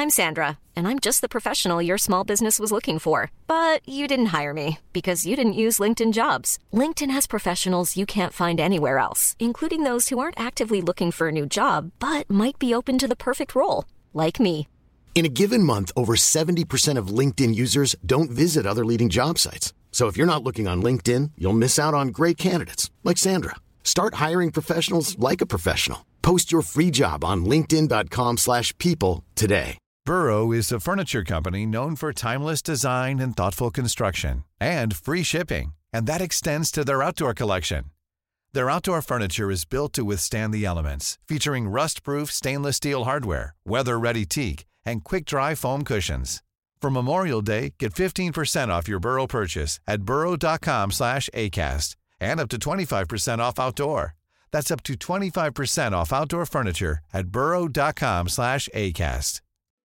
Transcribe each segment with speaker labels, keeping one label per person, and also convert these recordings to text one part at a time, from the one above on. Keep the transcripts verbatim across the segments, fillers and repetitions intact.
Speaker 1: I'm Sandra, and I'm just the professional your small business was looking for. But you didn't hire me because you didn't use LinkedIn Jobs. LinkedIn has professionals you can't find anywhere else, including those who aren't actively looking for a new job, but might be open to the perfect role, like me.
Speaker 2: In a given month, over seventy percent of LinkedIn users don't visit other leading job sites. So if you're not looking on LinkedIn, you'll miss out on great candidates like Sandra. Start hiring professionals like a professional. Post your free job on linkedin dot com slash people today.
Speaker 3: Burrow is a furniture company known for timeless design and thoughtful construction and free shipping, and that extends to their outdoor collection. Their outdoor furniture is built to withstand the elements, featuring rust-proof stainless steel hardware, weather-ready teak, and quick-dry foam cushions. For Memorial Day, get fifteen percent off your Burrow purchase at burrow dot com slash acast and up to twenty-five percent off outdoor. That's up to twenty-five percent off outdoor furniture at burrow dot com slash acast.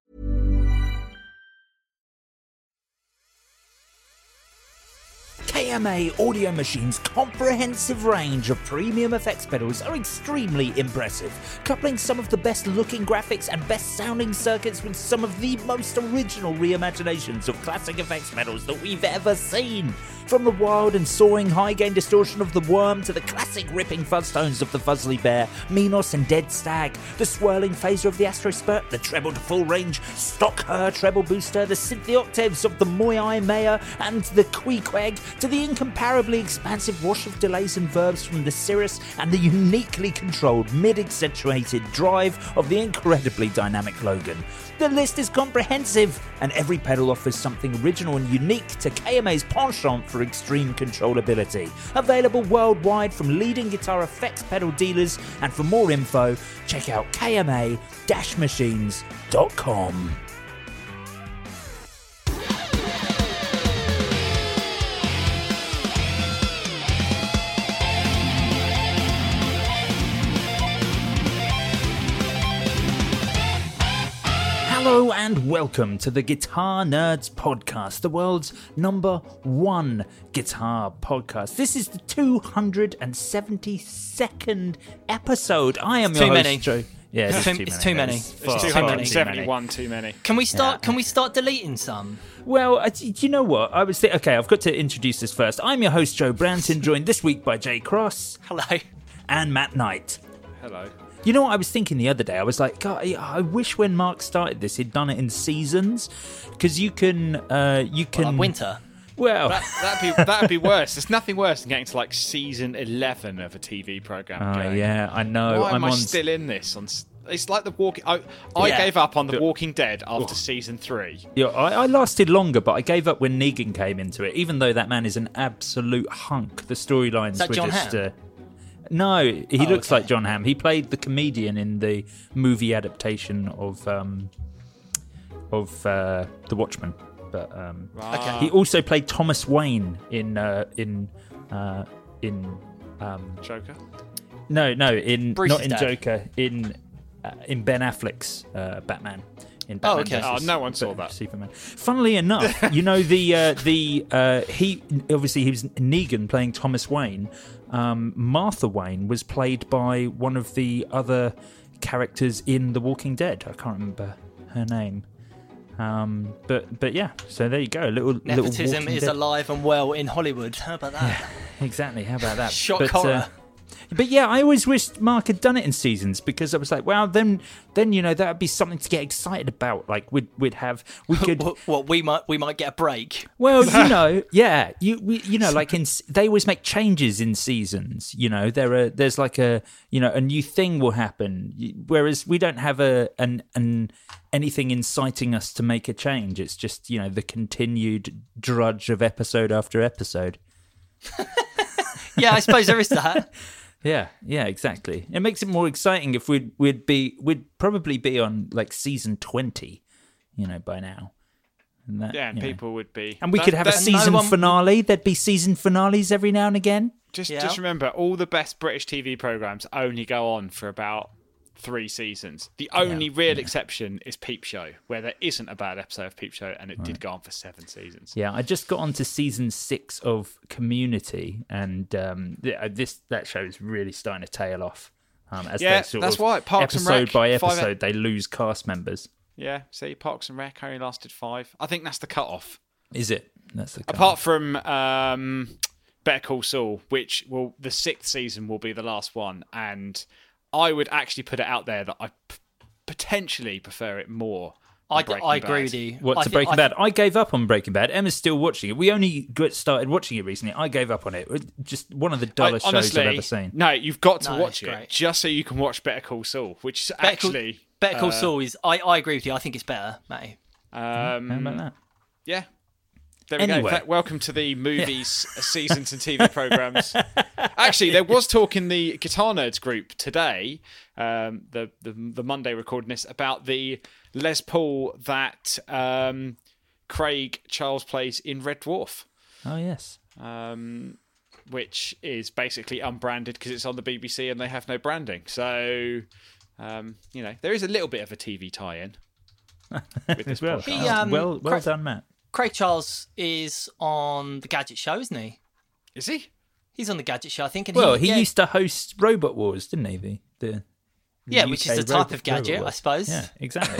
Speaker 4: K M A Audio Machine's comprehensive range of premium effects pedals are extremely impressive, coupling some of the best-looking graphics and best-sounding circuits with some of the most original reimaginations of classic effects pedals that we've ever seen. From the wild and soaring high-gain distortion of the Worm to the classic ripping fuzz tones of the Fuzzly Bear, Minos and Dead Stag, the swirling phaser of the Astro Spurt, the treble to full range Stock Her treble booster, the synthy octaves of the Moyai Maya and the Queequeg, to the incomparably expansive wash of delays and verbs from the Cirrus and the uniquely controlled mid-accentuated drive of the incredibly dynamic Logan. The list is comprehensive, and every pedal offers something original and unique to K M A's penchant for extreme controllability. Available worldwide from leading guitar effects pedal dealers, and for more info, check out k m a dash machines dot com. Hello and welcome to the Guitar Nerds Podcast, the world's number one guitar podcast. This is the two hundred seventy-second episode. I am
Speaker 5: it's
Speaker 4: your
Speaker 5: too
Speaker 4: host,
Speaker 5: many.
Speaker 4: Joe. Yeah,
Speaker 5: it's,
Speaker 4: it's,
Speaker 5: too,
Speaker 4: too
Speaker 5: it's too many.
Speaker 4: It's
Speaker 5: It's
Speaker 4: too
Speaker 5: too
Speaker 4: many.
Speaker 5: many.
Speaker 6: seventy-one too many.
Speaker 5: Can we start?
Speaker 4: Yeah.
Speaker 5: Can we start deleting some?
Speaker 4: Well, uh, do you know what? I was thinking, okay, I've got to introduce this first. I'm your host, Joe Branton, joined this week by Jay Cross.
Speaker 5: Hello.
Speaker 4: And Matt Knight.
Speaker 6: Hello.
Speaker 4: You know what I was thinking the other day? I was like, God, I wish when Mark started this, he'd done it in seasons, because you can, uh, you can
Speaker 5: Well, like winter.
Speaker 4: Well,
Speaker 6: that, that'd be that'd be worse. There's nothing worse than getting to like season eleven of a T V program.
Speaker 4: Oh,
Speaker 6: going,
Speaker 4: yeah, I know.
Speaker 6: Why
Speaker 4: I'm
Speaker 6: am I
Speaker 4: on...
Speaker 6: still in this? On it's like the Walking. I, I
Speaker 4: Yeah.
Speaker 6: gave up on the Walking Dead after season three.
Speaker 4: Yeah, I, I lasted longer, but I gave up when Negan came into it. Even though that man is an absolute hunk, the storylines
Speaker 5: Is that
Speaker 4: were
Speaker 5: John
Speaker 4: just.
Speaker 5: Hamm?
Speaker 4: Uh, no, he
Speaker 5: Oh,
Speaker 4: looks
Speaker 5: okay.
Speaker 4: like John Hamm. He played the comedian in the movie adaptation of um, of uh, The Watchmen. But um,
Speaker 6: Right.
Speaker 4: he also played Thomas Wayne in uh, in uh, in um,
Speaker 6: Joker.
Speaker 4: no no in
Speaker 5: Bruce's
Speaker 4: not in
Speaker 5: dad.
Speaker 4: Joker in uh, in Ben Affleck's uh, Batman. In
Speaker 5: Oh,
Speaker 4: Batman
Speaker 5: okay.
Speaker 4: versus
Speaker 6: Oh, no one saw
Speaker 4: Ba-
Speaker 6: that.
Speaker 4: Superman. Funnily enough, you know the uh, the uh, he obviously he was Negan playing Thomas Wayne. Um, Martha Wayne was played by one of the other characters in The Walking Dead. I can't remember her name. Um, but but yeah, so there you go. A little little
Speaker 5: Nepotism
Speaker 4: Walking
Speaker 5: is
Speaker 4: Dead.
Speaker 5: alive and well in Hollywood. How about that?
Speaker 4: Exactly. How about that?
Speaker 5: Shock
Speaker 4: but,
Speaker 5: horror.
Speaker 4: Uh, but yeah, I always wished Mark had done it in seasons, because I was like, well, then, then you know, that would be something to get excited about. Like we'd we'd have we could.
Speaker 5: what, what we might we might get a break.
Speaker 4: Well, you know, yeah, you we, you know, like in they always make changes in seasons. You know, there are there's like a you know a new thing will happen, whereas we don't have a an an anything inciting us to make a change. It's just, you know, the continued drudge of episode after episode.
Speaker 5: Yeah, I suppose there is that.
Speaker 4: Yeah, yeah, exactly. It makes it more exciting if we'd we'd be we'd probably be on like season twenty, you know, by now. And that,
Speaker 6: Yeah, and
Speaker 4: you know.
Speaker 6: people would be.
Speaker 4: And we
Speaker 6: that-
Speaker 4: could have a
Speaker 6: that-
Speaker 4: season
Speaker 5: no one-
Speaker 4: finale. There'd be season finales every now and again.
Speaker 6: Just,
Speaker 5: Yeah.
Speaker 6: just remember, all the best British T V programs only go on for about three seasons. The only
Speaker 4: Yeah,
Speaker 6: real
Speaker 4: yeah.
Speaker 6: exception is Peep Show, where there isn't a bad episode of Peep Show, and it did go on for seven seasons.
Speaker 4: Yeah, I just got onto season six of Community, and um, th- uh, this that show is really starting to tail off. Um, as
Speaker 6: Yeah,
Speaker 4: they sort
Speaker 6: that's
Speaker 4: of
Speaker 6: why Parks and
Speaker 4: episode
Speaker 6: Rec,
Speaker 4: by
Speaker 6: five e-
Speaker 4: episode they lose cast members.
Speaker 6: Yeah, see, Parks and Rec only lasted five. I think that's the cut-off.
Speaker 7: Is it? That's the cut-off.
Speaker 6: Apart from um, Better Call Saul, which will the sixth season will be the last one, and I would actually put it out there that I p- potentially prefer it more.
Speaker 5: I,
Speaker 6: than
Speaker 5: I
Speaker 6: Breaking
Speaker 5: agree
Speaker 6: Bad.
Speaker 5: with you.
Speaker 7: What,
Speaker 5: I
Speaker 7: to
Speaker 5: thi-
Speaker 7: Breaking
Speaker 5: I
Speaker 7: Bad? I gave up on Breaking Bad. Emma's still watching it. We only got started watching it recently. I gave up on it. It's just one of the
Speaker 6: I-
Speaker 7: dullest
Speaker 6: honestly,
Speaker 7: shows I've ever seen.
Speaker 6: No, you've got to
Speaker 5: No,
Speaker 6: watch
Speaker 5: it's
Speaker 6: it
Speaker 5: great.
Speaker 6: just so you can watch Better Call Saul, which is
Speaker 5: Better Call-
Speaker 6: actually
Speaker 5: Better Call
Speaker 6: uh,
Speaker 5: Saul is. I, I agree with you. I think it's better, Matty.
Speaker 6: Um,
Speaker 7: How about that?
Speaker 6: Yeah. There we
Speaker 7: Anyway.
Speaker 6: go. Th- Welcome to the movies, uh, seasons, and T V programs. Actually, there was talk in the Guitar Nerds group today, um, the, the the Monday recording this, about the Les Paul that um, Craig Charles plays in Red Dwarf,
Speaker 7: Oh, yes.
Speaker 6: um, which is basically unbranded because it's on the B B C and they have no branding. So, um, you know, there is a little bit of a T V tie-in with this
Speaker 7: Well,
Speaker 6: podcast.
Speaker 5: He, um,
Speaker 7: well, well
Speaker 5: Cra-
Speaker 7: done, Matt.
Speaker 5: Craig Charles is on the Gadget Show, isn't he?
Speaker 6: Is he?
Speaker 5: He's on the Gadget Show, I think. And
Speaker 7: Well,
Speaker 5: he,
Speaker 7: he
Speaker 5: yeah,
Speaker 7: used to host Robot Wars, didn't he? The, the
Speaker 5: yeah, which is
Speaker 7: U
Speaker 5: a
Speaker 7: K
Speaker 5: type
Speaker 7: Robot-
Speaker 5: of gadget,
Speaker 7: Robot
Speaker 5: I
Speaker 7: Wars.
Speaker 5: suppose.
Speaker 7: Yeah, exactly.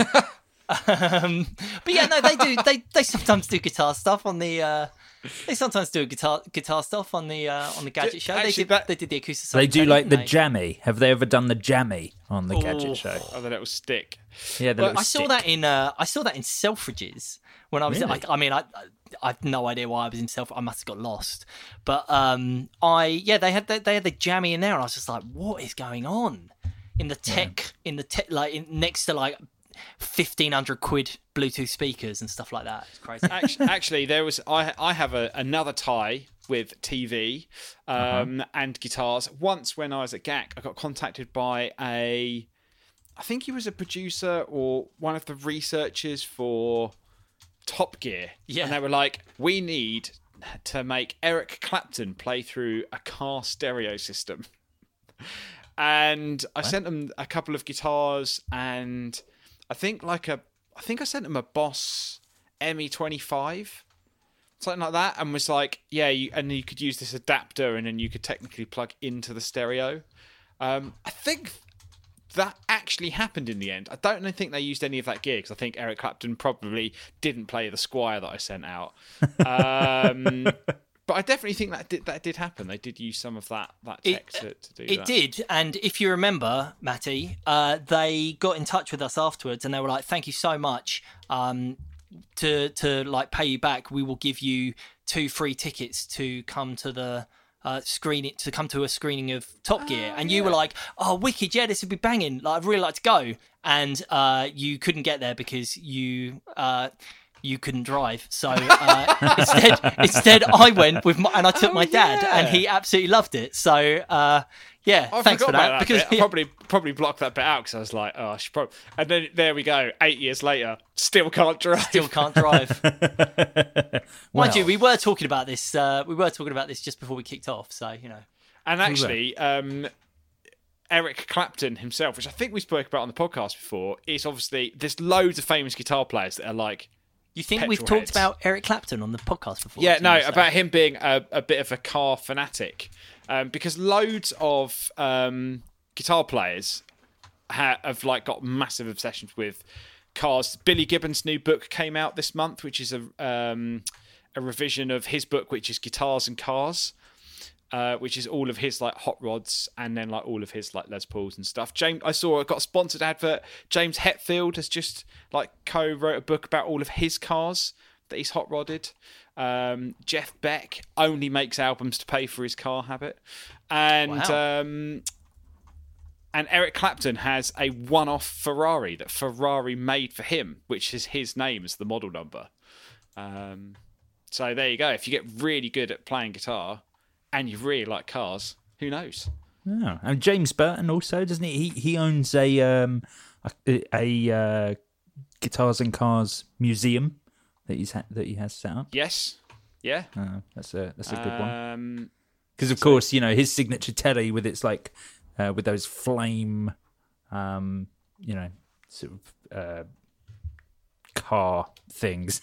Speaker 5: Um, but yeah, no, they do. They they sometimes do guitar stuff on the. Uh, they sometimes do guitar guitar stuff on the uh, on the Gadget Show. They
Speaker 6: actually,
Speaker 5: did.
Speaker 6: that-
Speaker 5: They did the acoustic.
Speaker 7: they do like the
Speaker 5: didn't they?
Speaker 7: jammy. Have they ever done the jammy on the
Speaker 5: Oh.
Speaker 7: Gadget Show?
Speaker 6: Oh, the little stick.
Speaker 7: Yeah, the
Speaker 5: Well,
Speaker 7: little
Speaker 5: I saw
Speaker 7: stick.
Speaker 5: that in. Uh, I saw that in Selfridges when I was.
Speaker 7: Really?
Speaker 5: I, I mean, I I have no idea why I was in Self. I must have got lost. But um, I yeah, they had the, they had the jammy in there, and I was just like, what is going on in the tech in the tech like in, next to like fifteen hundred quid Bluetooth speakers and stuff like that. It's crazy.
Speaker 6: actually, actually, there was I I have a, another tie with T V um, and guitars. Once when I was at G A C, I got contacted by a, I think he was a producer or one of the researchers for Top Gear.
Speaker 5: Yeah.
Speaker 6: And they were like, we need to make Eric Clapton play through a car stereo system. And I sent them a couple of guitars and I think like a, I think I sent them a Boss M E twenty-five, something like that, and was like, yeah, you, and you could use this adapter and then you could technically plug into the stereo. Um, I think that actually happened in the end. I don't think they used any of that gear because I think Eric Clapton probably didn't play the Squire that I sent out. Um, but I definitely think that did, that did happen. They did use some of that that tech to, to do
Speaker 5: It
Speaker 6: that.
Speaker 5: did, and if you remember, Matty, uh, they got in touch with us afterwards, and they were like, "Thank you so much. Um, to to like pay you back, we will give you two free tickets to come to the uh, screening to come to a screening of Top Gear." And you were like, "Oh, wicked! Yeah, this would be banging. Like, I'd really like to go." And uh, you couldn't get there because you. Uh, you couldn't drive, so uh, instead, instead I went with my, and I took
Speaker 6: Oh,
Speaker 5: my dad,
Speaker 6: yeah.
Speaker 5: and he absolutely loved it. So uh, yeah,
Speaker 6: I
Speaker 5: thanks
Speaker 6: forgot
Speaker 5: for that.
Speaker 6: about
Speaker 5: because
Speaker 6: bit. I probably probably blocked that bit out because I was like, oh, I should probably. And then there we go. Eight years later, still can't drive.
Speaker 5: still can't drive. Mind
Speaker 7: Well.
Speaker 5: you, we were talking about this. Uh, we were talking about this just before we kicked off. So you know,
Speaker 6: And actually, um, Eric Clapton himself, which I think we spoke about on the podcast before, is obviously there's loads of famous guitar players that are like.
Speaker 5: you think we've
Speaker 6: Petrol
Speaker 5: talked
Speaker 6: heads.
Speaker 5: about Eric Clapton on the podcast before?
Speaker 6: Yeah,
Speaker 5: didn't
Speaker 6: no,
Speaker 5: you say?
Speaker 6: about him being a, a bit of a car fanatic, um, because loads of um, guitar players ha- have like got massive obsessions with cars. Billy Gibbons' new book came out this month, which is a um, a revision of his book, which is Guitars and Cars. Uh, which is all of his like hot rods and then like all of his like Les Pauls and stuff. James, I saw I got a sponsored advert. James Hetfield has just like co-wrote a book about all of his cars that he's hot rodded. Um, Jeff Beck only makes albums to pay for his car habit, and
Speaker 5: Wow.
Speaker 6: um, and Eric Clapton has a one-off Ferrari that Ferrari made for him, which is his name as the model number. Um, so there you go. If you get really good at playing guitar. And you really like cars, who knows?
Speaker 7: Oh, and James Burton also, doesn't he? He he owns a um a, a uh, guitars and cars museum that he's ha- that he has set up.
Speaker 6: Yes, yeah.
Speaker 7: Uh, that's a that's a good one.
Speaker 6: Um,
Speaker 7: Because of course, you know, his signature telly with its like uh, with those flame, um, you know, sort of uh, car things.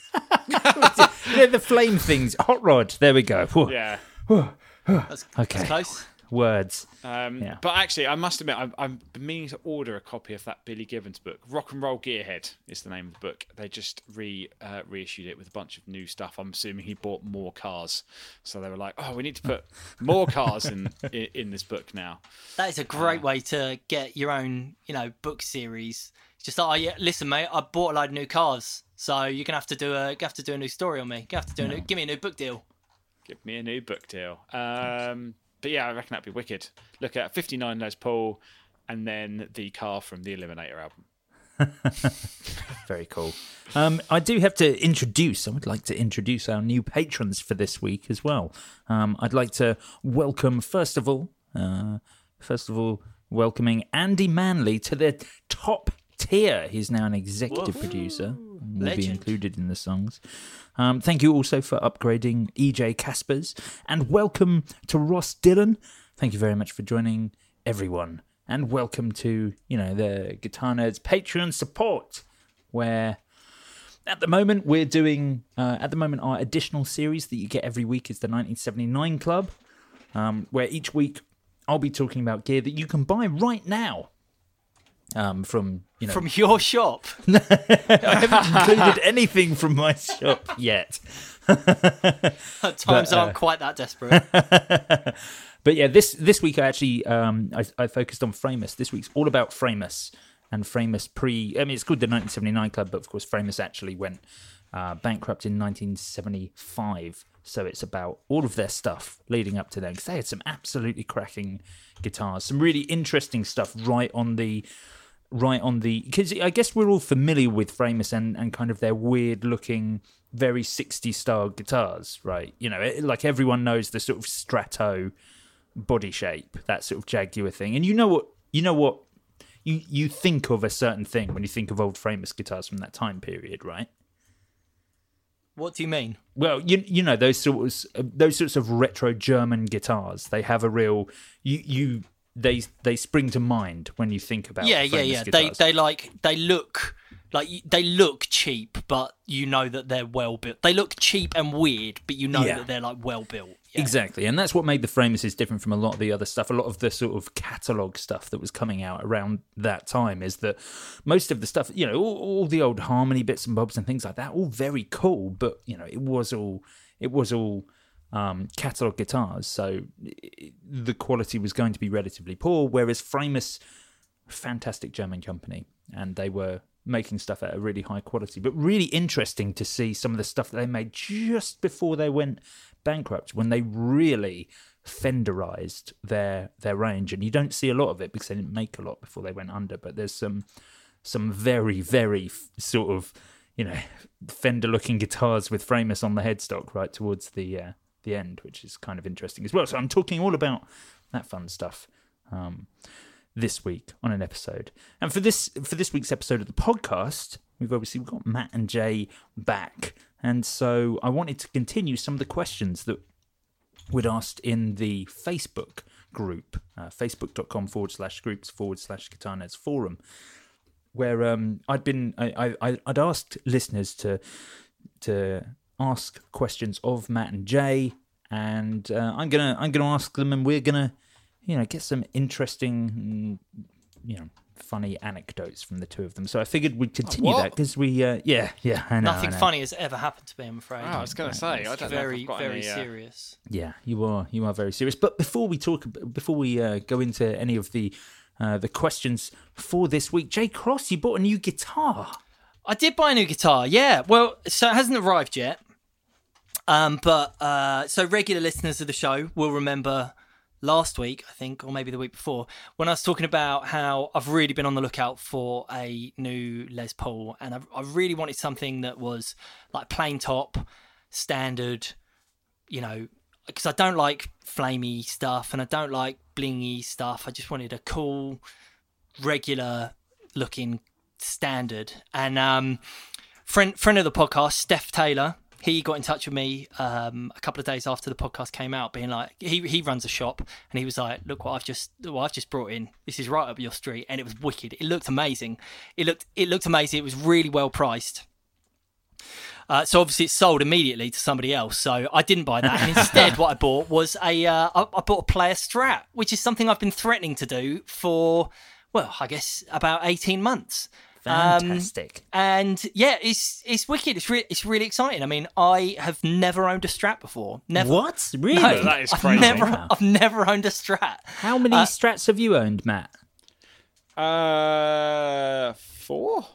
Speaker 7: Yeah, the flame things. Hot rod. There we go. Whew.
Speaker 6: yeah.
Speaker 5: That's,
Speaker 7: Okay.
Speaker 5: that's close.
Speaker 7: words.
Speaker 6: Um,
Speaker 7: Yeah.
Speaker 6: But actually, I must admit, I'm, I'm meaning to order a copy of that Billy Gibbons book. Rock and Roll Gearhead is the name of the book. They just re uh, reissued it with a bunch of new stuff. I'm assuming he bought more cars, so they were like, "Oh, we need to put more cars in in, in this book now."
Speaker 5: That is a great way to get your own, you know, book series. It's just like, oh yeah, listen, mate, I bought a load of new cars, so you're gonna have to do a, you have to do a new story on me. You have to do a new, give me a new book deal.
Speaker 6: Give me a new book deal. Um, but yeah, I reckon that'd be wicked. Look at fifty-nine Les Paul, and then the car from the Eliminator album.
Speaker 7: Very cool. Um, I do have to introduce, I would like to introduce our new patrons for this week as well. Um, I'd like to welcome, first of all, uh, first of all, welcoming Andy Manley to the top tier. He's now an executive
Speaker 5: Whoa.
Speaker 7: producer. And will be
Speaker 5: Legend.
Speaker 7: included in the songs. Um, thank you also for upgrading E J Caspers. And welcome to Ross Dillon. Thank you very much for joining everyone. And welcome to, you know, the Guitar Nerds Patreon support, where at the moment we're doing, uh, at the moment our additional series that you get every week is the nineteen seventy-nine Club, um, where each week I'll be talking about gear that you can buy right now. Um, from you know,
Speaker 5: From your shop.
Speaker 7: I haven't included anything from my shop yet.
Speaker 5: Times
Speaker 7: But, uh,
Speaker 5: aren't quite that desperate.
Speaker 7: But yeah, this this week I actually um, I, I focused on Framus. This week's all about Framus and Framus pre. I mean, it's called the nineteen seventy-nine Club, but of course Framus actually went uh, bankrupt in nineteen seventy-five. So it's about all of their stuff leading up to then, because they had some absolutely cracking guitars, some really interesting stuff right on the. Right on the, because I guess we're all familiar with Framus and, and kind of their weird looking, very sixties style guitars, right? You know, it, like everyone knows the sort of Strato body shape, that sort of Jaguar thing, and you know what, you know what, you you think of a certain thing when you think of old Framus guitars from that time period, right?
Speaker 5: What do you mean?
Speaker 7: Well, you you know those sorts those sorts of retro German guitars. They have a real you you. They they spring to mind when you think about
Speaker 5: Yeah, yeah,
Speaker 7: Framus
Speaker 5: yeah.
Speaker 7: guitars.
Speaker 5: They they like they look like they look cheap, but you know that they're well built. They look cheap and weird, but you know
Speaker 7: Yeah.
Speaker 5: that they're like well built. Yeah.
Speaker 7: Exactly, and that's what made the Framuses different from a lot of the other stuff. A lot of the sort of catalogue stuff that was coming out around that time is that most of the stuff, you know, all, all the old Harmony bits and bobs and things like that, all very cool, but you know, it was all it was all. Um, catalogue guitars, so it, the quality was going to be relatively poor, whereas Framus, fantastic German company, and they were making stuff at a really high quality, but really interesting to see some of the stuff that they made just before they went bankrupt, when they really Fenderized their their range, and you don't see a lot of it because they didn't make a lot before they went under, but there's some some very, very f- sort of, you know, Fender looking guitars with Framus on the headstock right towards the uh, the end, which is kind of interesting as well. So I'm talking all about that fun stuff um, this week on an episode. And for this for this week's episode of the podcast, we've obviously we've got Matt and Jay back, and so I wanted to continue some of the questions that we'd asked in the Facebook group, uh, facebook.com forward slash groups forward slash Guitar Nerds forum, where um, I'd been I, I I'd asked listeners to to ask questions of Matt and Jay, and uh, I'm gonna I'm gonna ask them, and we're gonna you know get some interesting you know funny anecdotes from the two of them. So I figured we'd continue
Speaker 6: What?
Speaker 7: that because we uh, yeah yeah I know,
Speaker 5: Nothing
Speaker 7: I know.
Speaker 5: funny has ever happened to me, I'm afraid.
Speaker 6: Oh, I was going to say, I
Speaker 5: It's
Speaker 6: don't
Speaker 5: very,
Speaker 6: know if I've got
Speaker 5: very
Speaker 6: any, uh,
Speaker 5: serious.
Speaker 7: Yeah, you are you are very serious. But before we talk, before we uh, go into any of the uh, the questions for this week, Jay Cross, you bought a new guitar.
Speaker 5: I did buy a new guitar, yeah. Well, so it hasn't arrived yet. Um, but uh, so regular listeners of the show will remember last week, I think, or maybe the week before, when I was talking about how I've really been on the lookout for a new Les Paul, and I, I really wanted something that was like plain top, standard, you know, because I don't like flamey stuff and I don't like blingy stuff. I just wanted a cool, regular looking standard. And um, friend friend of the podcast, Steph Taylor, he got in touch with me um, a couple of days after the podcast came out, being like, he he runs a shop, and he was like, "Look what I've just what I've just brought in. This is right up your street," and it was wicked. It looked amazing. It looked it looked amazing. It was really well priced. Uh, so obviously it's sold immediately to somebody else. So I didn't buy that. And instead what I bought was a, uh, I, I bought a player Strat, which is something I've been threatening to do for, well, I guess about eighteen months.
Speaker 7: Fantastic.
Speaker 5: Um, and yeah, it's it's wicked. It's really it's really exciting. I mean, I have never owned a Strat before. Never.
Speaker 7: What? Really?
Speaker 5: No,
Speaker 6: That is
Speaker 5: I've
Speaker 6: crazy.
Speaker 5: Never,
Speaker 7: Wow.
Speaker 5: I've never owned a Strat.
Speaker 7: How many
Speaker 5: Uh,
Speaker 7: Strats have you owned, Matt?
Speaker 6: Uh, four,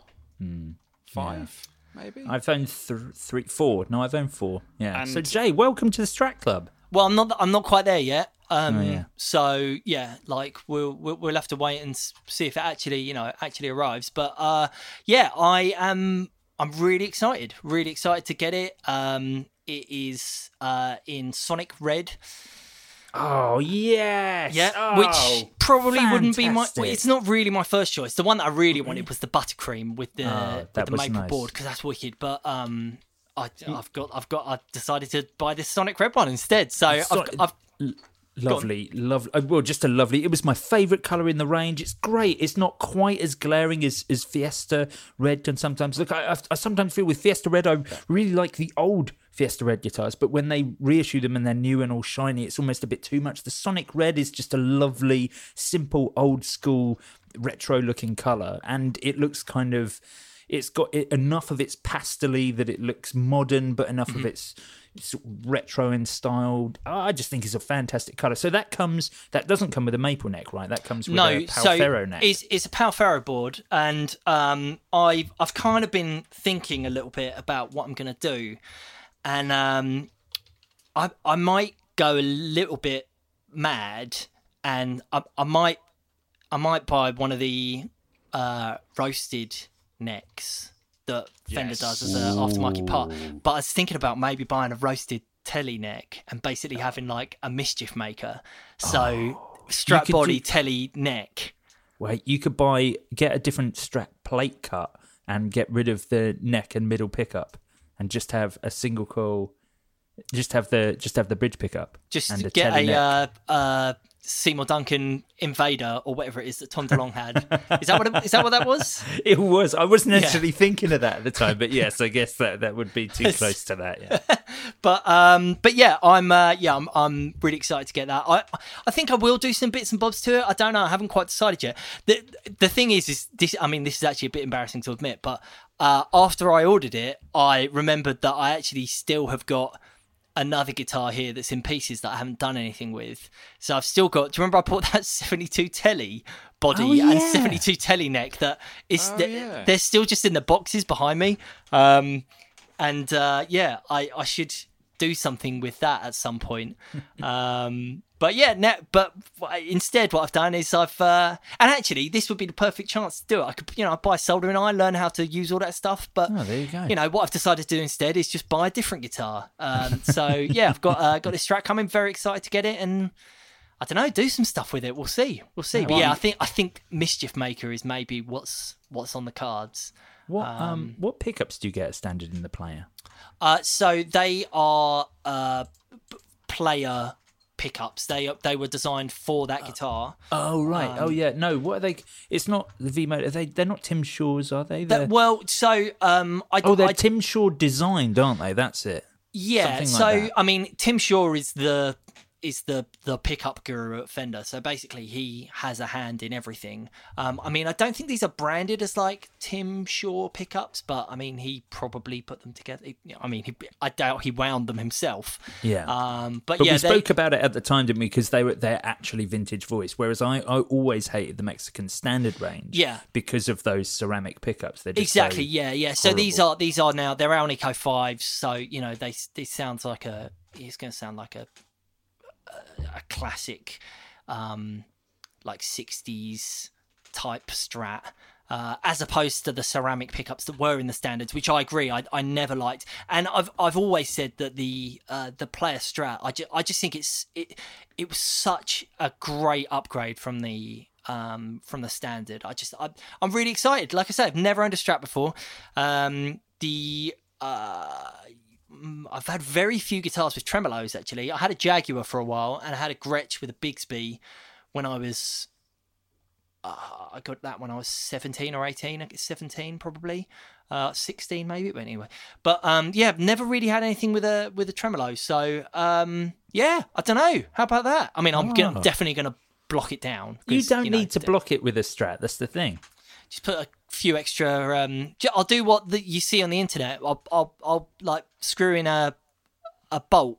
Speaker 6: five, maybe.
Speaker 7: I've owned th- three, four. No, I've owned four. Yeah.
Speaker 6: And-
Speaker 7: So Jay, welcome to the Strat Club.
Speaker 5: Well, I'm not. I'm not quite there yet. Um,
Speaker 7: Oh, yeah.
Speaker 5: So yeah, like we'll, we'll we'll have to wait and s- see if it actually, you know, actually arrives. But uh, yeah, I am. I'm really excited. Really excited to get it. Um, it is uh in Sonic Red.
Speaker 7: Oh yes.
Speaker 5: Yeah,
Speaker 7: Oh,
Speaker 5: which probably wouldn't be my.
Speaker 7: fantastic.
Speaker 5: It's not really my first choice. The one that I really wanted was the buttercream with the
Speaker 7: Oh,
Speaker 5: with
Speaker 7: that
Speaker 5: the
Speaker 7: was
Speaker 5: maple
Speaker 7: nice.
Speaker 5: board because that's wicked. But um, I I've got I've got I decided to buy this Sonic Red one instead. So I've,
Speaker 7: So-
Speaker 5: I've
Speaker 7: Lovely, lovely. uh, Well, just a lovely. It was my favourite colour in the range. It's great. It's not quite as glaring as, as Fiesta Red can sometimes look. I, I, I sometimes feel with Fiesta Red, I really like the old Fiesta Red guitars, but when they reissue them and they're new and all shiny, it's almost a bit too much. The Sonic Red is just a lovely, simple, old school, retro looking colour, and it looks kind of. It's got it, enough of its pastel-y that it looks modern, but enough
Speaker 5: Mm-hmm.
Speaker 7: of its, its retro in style. I just think it's a fantastic colour. So that comes, that doesn't come with a maple neck, right? That comes with
Speaker 5: no,
Speaker 7: a
Speaker 5: so
Speaker 7: Palfero neck.
Speaker 5: it's it's a Palfero board, and um, I've I've kind of been thinking a little bit about what I'm going to do, and um, I I might go a little bit mad, and I I might I might buy one of the uh, roasted necks that Fender
Speaker 6: Yes.
Speaker 5: does as an aftermarket part. But I was thinking about maybe buying a roasted telly neck and basically having like a mischief maker. So strap
Speaker 7: could
Speaker 5: body
Speaker 7: do-
Speaker 5: telly neck.
Speaker 7: Wait, you could buy, get a different strap plate cut and get rid of the neck and middle pickup and just have a single coil, just have the, just have the bridge pickup.
Speaker 5: Just
Speaker 7: and
Speaker 5: get
Speaker 7: telly
Speaker 5: a
Speaker 7: neck.
Speaker 5: uh, uh, Seymour Duncan Invader or whatever it is that Tom DeLonge had. Is that what it, is that what that was?
Speaker 7: It was. I wasn't
Speaker 5: Yeah.
Speaker 7: necessarily thinking of that at the time, but yes, I guess that, that would be too close to that. Yeah.
Speaker 5: But um, but yeah, I'm uh, yeah, I'm, I'm really excited to get that. I I think I will do some bits and bobs to it. I don't know. I haven't quite decided yet. The the thing is, is this. I mean, this is actually a bit embarrassing to admit, but uh, after I ordered it, I remembered that I actually still have got another guitar here that's in pieces that I haven't done anything with. So I've still got. Do you remember I bought that seventy-two Telly body
Speaker 7: Oh, yeah.
Speaker 5: and seventy-two Telly neck that is
Speaker 6: Oh,
Speaker 5: they're,
Speaker 6: yeah.
Speaker 5: they're still just in the boxes behind me. Um, and uh, yeah, I, I should do something with that at some point. Um, but yeah, no, but instead, what I've done is I've uh, and actually this would be the perfect chance to do it. I could, you know, buy a soldering iron, learn how to use all that stuff. But
Speaker 7: Oh, there you go.
Speaker 5: you know what I've decided to do instead is just buy a different guitar. Um, so yeah, I've got uh, got this Strat coming. Very excited to get it, and I don't know, do some stuff with it. We'll see, we'll see. But yeah, I think I think Mischief Maker is maybe what's what's on the cards.
Speaker 7: What um, what pickups do you get standard in the player?
Speaker 5: Uh, so they are uh, p- player pickups. They they were designed for that guitar.
Speaker 7: Oh right.
Speaker 5: Um,
Speaker 7: oh yeah. No. What are they? It's not the V Motor. Are they? They're not Tim Shaw's, are they? They're-
Speaker 5: That, well, so um, I
Speaker 7: oh, they're
Speaker 5: I,
Speaker 7: Tim Shaw designed, aren't they? That's it.
Speaker 5: yeah.
Speaker 7: something
Speaker 5: So
Speaker 7: like that.
Speaker 5: I mean, Tim Shaw is the is the the pickup guru at Fender. So basically, he has a hand in everything. Um, I mean, I don't think these are branded as like Tim Shaw pickups, but I mean, he probably put them together. He- I mean, he, I doubt he wound them himself.
Speaker 7: Yeah.
Speaker 5: Um, but,
Speaker 7: But
Speaker 5: yeah,
Speaker 7: we
Speaker 5: they-
Speaker 7: spoke about it at the time, didn't we? Because they were they're actually vintage voice, whereas I, I always hated the Mexican standard range.
Speaker 5: Yeah.
Speaker 7: Because of those ceramic pickups. They're just
Speaker 5: Exactly.
Speaker 7: so
Speaker 5: Yeah. Yeah. So these
Speaker 7: horrible.
Speaker 5: are these are now they're Alnico fives. So you know they this sounds like a it's going to sound like a a, a classic, um, like sixties type Strat. Uh, as opposed to the ceramic pickups that were in the standards, which I agree, I, I never liked, and I've I've always said that the uh, the player Strat, I, ju- I just think it's it it was such a great upgrade from the um from the standard. I just I, I'm really excited. Like I said, I've never owned a Strat before. Um, the uh, mm, I've had very few guitars with tremolos actually. I had a Jaguar for a while, and I had a Gretsch with a Bigsby when I was. Uh, I got that when I was seventeen or eighteen. I guess seventeen probably. Uh, sixteen maybe, but anyway. But um, yeah, never really had anything with a with a tremolo. So um, yeah, I don't know. How about that? I mean, I'm,
Speaker 7: Oh.
Speaker 5: gonna, I'm definitely going to block it down.
Speaker 7: You
Speaker 5: 'cause,
Speaker 7: don't
Speaker 5: you know,
Speaker 7: need to block it with a Strat. That's the thing.
Speaker 5: just put a few extra. Um, j- I'll do what the, you see on the internet. I'll, I'll, I'll like screw in a a bolt,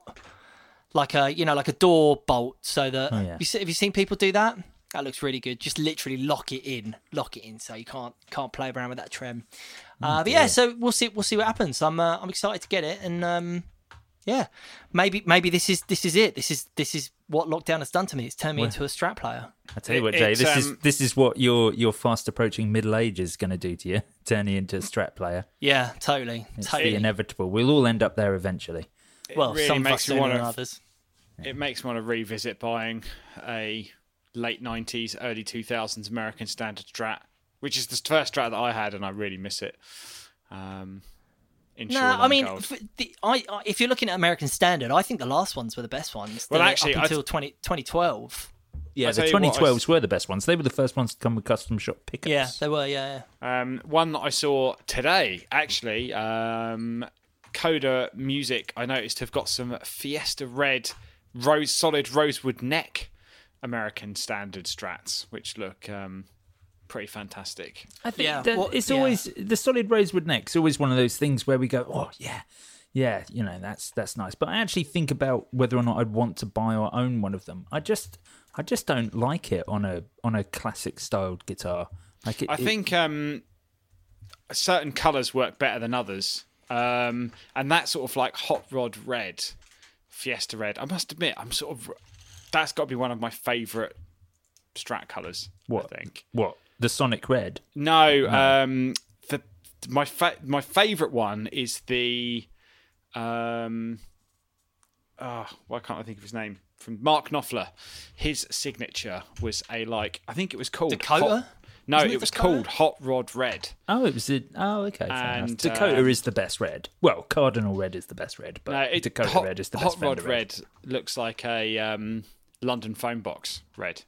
Speaker 5: like a you know like a door bolt, so that
Speaker 7: Oh, yeah.
Speaker 5: you see, have you seen people do that? That looks really good. Just literally lock it in, lock it in, so you can't can't play around with that trem. Uh, but yeah, so we'll see we'll see what happens. I'm uh, I'm excited to get it, and um, yeah, maybe maybe this is this is it. This is this is what lockdown has done to me. It's turned me into a Strat player.
Speaker 7: I tell you what,
Speaker 6: It-
Speaker 7: Jay,
Speaker 6: it's,
Speaker 7: this is
Speaker 6: um,
Speaker 7: this is what your your fast approaching middle age is going to do to you. Turn you into a Strat player.
Speaker 5: Yeah, totally,
Speaker 7: It's
Speaker 5: totally.
Speaker 7: the inevitable. We'll all end up there eventually.
Speaker 5: well,
Speaker 6: really
Speaker 5: some of us
Speaker 6: makes me
Speaker 5: sooner
Speaker 6: wanna-
Speaker 5: than others.
Speaker 6: It makes me want to revisit buying a late nineties, early two thousands American Standard Strat, which is the first Strat that I had, and I really miss it. Um, in
Speaker 5: No,
Speaker 6: Shoreline
Speaker 5: I mean,
Speaker 6: Gold.
Speaker 5: f- the, I, I if you're looking at American Standard, I think the last ones were the best ones.
Speaker 6: Well,
Speaker 5: The-
Speaker 6: actually,
Speaker 5: up
Speaker 6: I-
Speaker 5: until twenty, twenty twelve.
Speaker 7: Yeah,
Speaker 6: I'll
Speaker 7: the
Speaker 6: tell you what,
Speaker 7: twenty twelves were the best ones. They were the first ones to come with custom shop pickups.
Speaker 5: Yeah, they were. Yeah, yeah.
Speaker 6: Um, one that I saw today, actually, um, Coda Music, I noticed have got some Fiesta Red rose solid rosewood neck American Standard Strats, which look um, pretty fantastic.
Speaker 7: I think
Speaker 5: Yeah,
Speaker 7: that
Speaker 5: what-
Speaker 7: it's
Speaker 5: yeah.
Speaker 7: always the solid rosewood neck's always one of those things where we go, oh yeah, yeah, you know that's that's nice. But I actually think about whether or not I'd want to buy or own one of them. I just I just don't like it on a on a classic styled guitar. Like it,
Speaker 6: I
Speaker 7: it-
Speaker 6: think um, certain colours work better than others, um, and that sort of like hot rod red, Fiesta Red. I must admit, I'm sort of that's got to be one of my favourite Strat colours.
Speaker 7: What?
Speaker 6: I think.
Speaker 7: what the Sonic Red.
Speaker 6: No, um, the my fa- my favourite one is the um, oh, why can't I think of his name? From Mark Knopfler. His signature was a like I think it was called
Speaker 5: Dakota?
Speaker 6: Hot- no,
Speaker 5: Isn't
Speaker 6: it,
Speaker 5: it
Speaker 6: was
Speaker 5: Dakota?
Speaker 6: called Hot Rod Red.
Speaker 7: Oh, it was a oh okay. Fair enough.
Speaker 6: And,
Speaker 7: Dakota
Speaker 6: um,
Speaker 7: is the best red. Well, Cardinal Red is the best red, but
Speaker 6: No, it,
Speaker 7: Dakota
Speaker 6: Hot,
Speaker 7: Red is the
Speaker 6: Hot
Speaker 7: best
Speaker 6: Rod
Speaker 7: Fender
Speaker 6: red. looks like a um, London phone box red.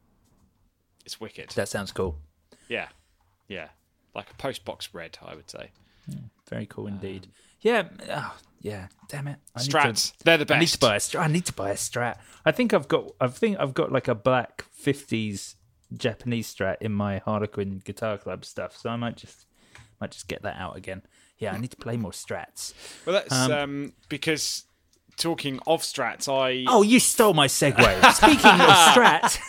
Speaker 6: It's wicked.
Speaker 7: That sounds cool.
Speaker 6: Yeah, yeah, like a post box red, I would say.
Speaker 7: Very cool indeed. Yeah, oh, yeah. Damn it. I need to-
Speaker 6: Strats, they're the
Speaker 7: I need to
Speaker 6: best.
Speaker 7: buy a Strat. I need to buy a Strat. I think I've got. I think I've got like a black fifties Japanese Strat in my Harlequin Guitar Club stuff. So I might just, might just get that out again. Yeah, I need to play more Strats.
Speaker 6: Well, that's
Speaker 7: Um,
Speaker 6: um, because talking of Strats, I
Speaker 7: Oh, you stole my segue. Speaking of Strat,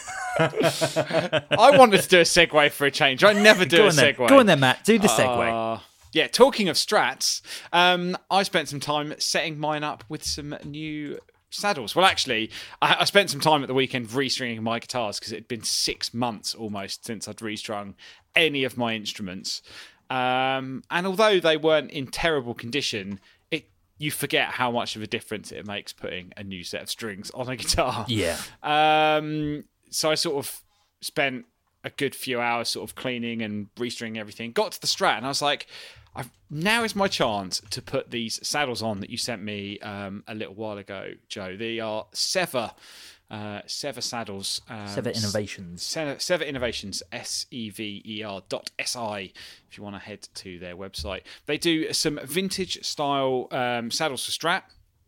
Speaker 6: I wanted to do a segue for a change. I never do
Speaker 7: go
Speaker 6: a
Speaker 7: on then.
Speaker 6: segue.
Speaker 7: Go on then, Matt. Do the segue.
Speaker 6: Uh, yeah, talking of Strats, um, I spent some time setting mine up with some new saddles. Well, actually, I, I spent some time at the weekend restringing my guitars because it had been six months almost since I'd restrung any of my instruments. Um, and although they weren't in terrible condition, it you forget how much of a difference it makes putting a new set of strings on a guitar.
Speaker 7: Yeah.
Speaker 6: Um, so I sort of spent a good few hours sort of cleaning and restringing everything. Got to the Strat and I was like, I've, now is my chance to put these saddles on that you sent me um, a little while ago, Joe. They are Sever, uh, Sever saddles. Um,
Speaker 7: Sever Innovations.
Speaker 6: Se- Sever Innovations, S E V E R dot S I, if you want to head to their website. They do some vintage style um, saddles for Strat.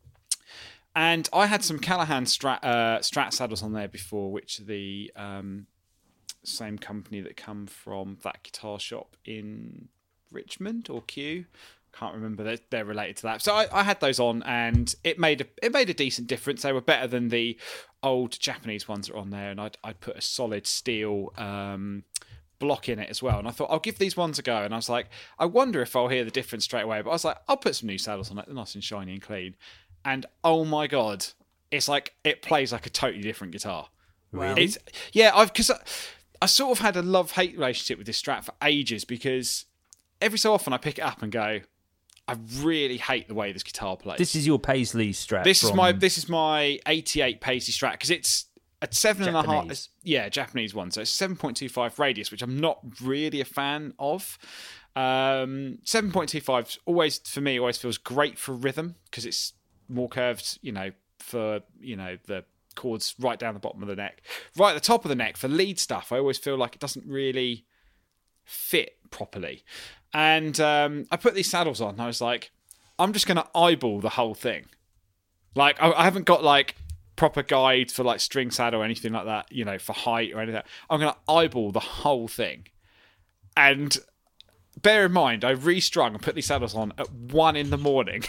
Speaker 6: And I had some Callahan Strat, uh, Strat saddles on there before, which are the um, same company that come from that guitar shop in Richmond or Kew. Can't remember. They're, they're related to that. So I, I had those on, and it made a it made a decent difference. They were better than the old Japanese ones that are on there, and I'd I'd put a solid steel um, block in it as well. And I thought I'll give these ones a go. And I was like, I wonder if I'll hear the difference straight away. But I was like, I'll put some new saddles on it. They're nice and shiny and clean. And oh my god, it's like it plays like a totally different guitar.
Speaker 5: Really?
Speaker 6: It's yeah. I've because I, I sort of had a love hate relationship with this Strat for ages because every so often I pick it up and go, I really hate the way this guitar plays.
Speaker 7: This is your Paisley Strat.
Speaker 6: This is
Speaker 7: from-
Speaker 6: my this is my eighty-eight Paisley Strat because it's a seven and a half.
Speaker 7: Japanese.
Speaker 6: Yeah, Japanese one. So it's seven point two five radius, which I'm not really a fan of. Um, seven point two five always for me always feels great for rhythm because it's more curved. You know, for you know the chords right down the bottom of the neck, right at the top of the neck for lead stuff. I always feel like it doesn't really fit properly. And um, I put these saddles on. And I was like, I'm just going to eyeball the whole thing. Like, I, I haven't got like proper guide for like string saddle or anything like that, you know, for height or anything. I'm going to eyeball the whole thing. And bear in mind, I restrung and put these saddles on at one in the morning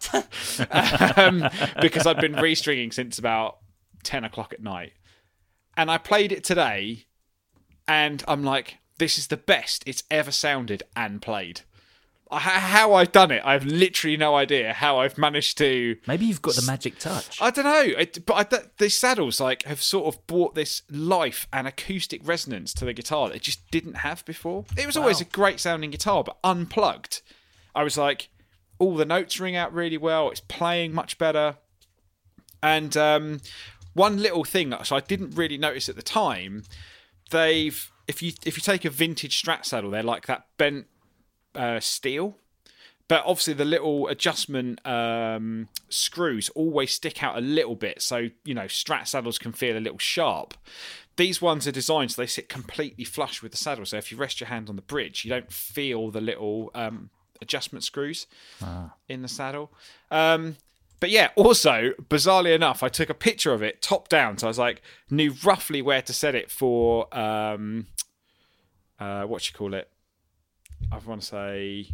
Speaker 6: um, because I'd been restringing since about ten o'clock at night. And I played it today, and I'm like, this is the best it's ever sounded and played. How I've done it, I have literally no idea how I've managed to.
Speaker 7: Maybe you've got the magic touch.
Speaker 6: I don't know, it, but I, these saddles like have sort of brought this life and acoustic resonance to the guitar that it just didn't have before. It was wow. always a great sounding guitar, but unplugged, I was like, all the notes ring out really well. It's playing much better, and um, one little thing that so I didn't really notice at the time, they've if you if you take a vintage Strat saddle, they're like that bent. Uh, steel, but obviously the little adjustment um, screws always stick out a little bit, so you know Strat saddles can feel a little sharp. These ones are designed so they sit completely flush with the saddle, so if you rest your hand on the bridge you don't feel the little um, adjustment screws ah. in the saddle. Um, but yeah, also bizarrely enough, I took a picture of it top down, so I was like knew roughly where to set it for um, uh, what you call it. I want to say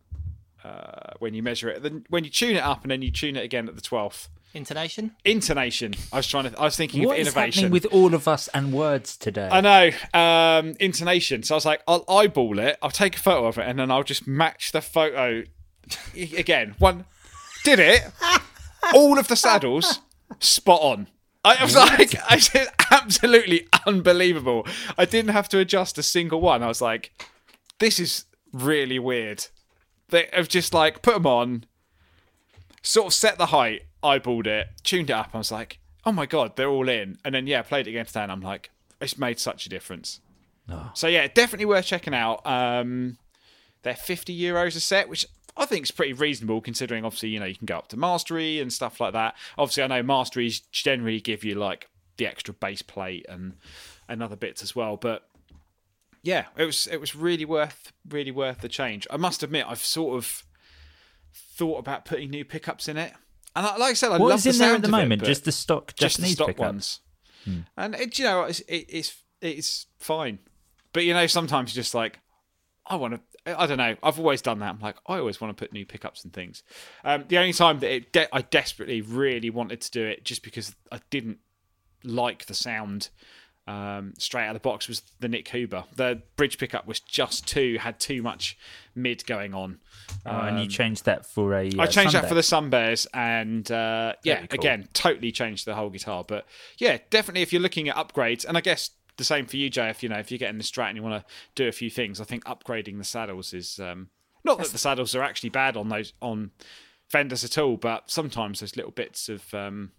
Speaker 6: uh, when you measure it, then when you tune it up and then you tune it again at the twelfth.
Speaker 5: Intonation.
Speaker 6: Intonation. I was trying to. I was thinking
Speaker 7: what
Speaker 6: of innovation.
Speaker 7: What is happening with all of us and words today?
Speaker 6: I know. Um, intonation. So I was like, I'll eyeball it. I'll take a photo of it, and then I'll just match the photo again. One did it. All of the saddles spot on. I was like, I said, absolutely unbelievable. I didn't have to adjust a single one. I was like, this is really weird. They have just like put them on, sort of set the height, eyeballed it, tuned it up. I was like, oh my God, they're all in. And then, yeah, played it again today and I'm like, it's made such a difference. Oh. So, yeah, definitely worth checking out. Um, they're fifty euros a set, which I think is pretty reasonable considering, obviously, you know, you can go up to Mastery and stuff like that. Obviously, I know Masteries generally give you like the extra base plate and, and other bits as well. But yeah, it was it was really worth really worth the change. I must admit, I've sort of thought about putting new pickups in it, and I, like I said, I
Speaker 7: what
Speaker 6: love
Speaker 7: is
Speaker 6: the
Speaker 7: in
Speaker 6: sound
Speaker 7: there at the
Speaker 6: of
Speaker 7: moment?
Speaker 6: It,
Speaker 7: just the stock
Speaker 6: just
Speaker 7: Japanese
Speaker 6: the stock
Speaker 7: pickups.
Speaker 6: ones,
Speaker 7: hmm.
Speaker 6: and it, you know, it's it, it's it's fine. But you know, sometimes you're just like, I want to. I don't know. I've always done that. I'm like, I always want to put new pickups and things. Um, the only time that it de- I desperately really wanted to do it, just because I didn't like the sound. Um, straight out of the box was the Nick Huber. The bridge pickup was just too had too much mid going on.
Speaker 7: Oh,
Speaker 6: um,
Speaker 7: and you changed that for a. Uh,
Speaker 6: I changed
Speaker 7: Sunbear.
Speaker 6: that for the Sunbears, and uh, yeah,
Speaker 7: cool.
Speaker 6: again, totally changed the whole guitar. But yeah, definitely if you're looking at upgrades, and I guess the same for you, Jay. If you know if you're getting the Strat and you want to do a few things, I think upgrading the saddles is um, not that the saddles are actually bad on those on Fenders at all, but sometimes there's little bits of. Um,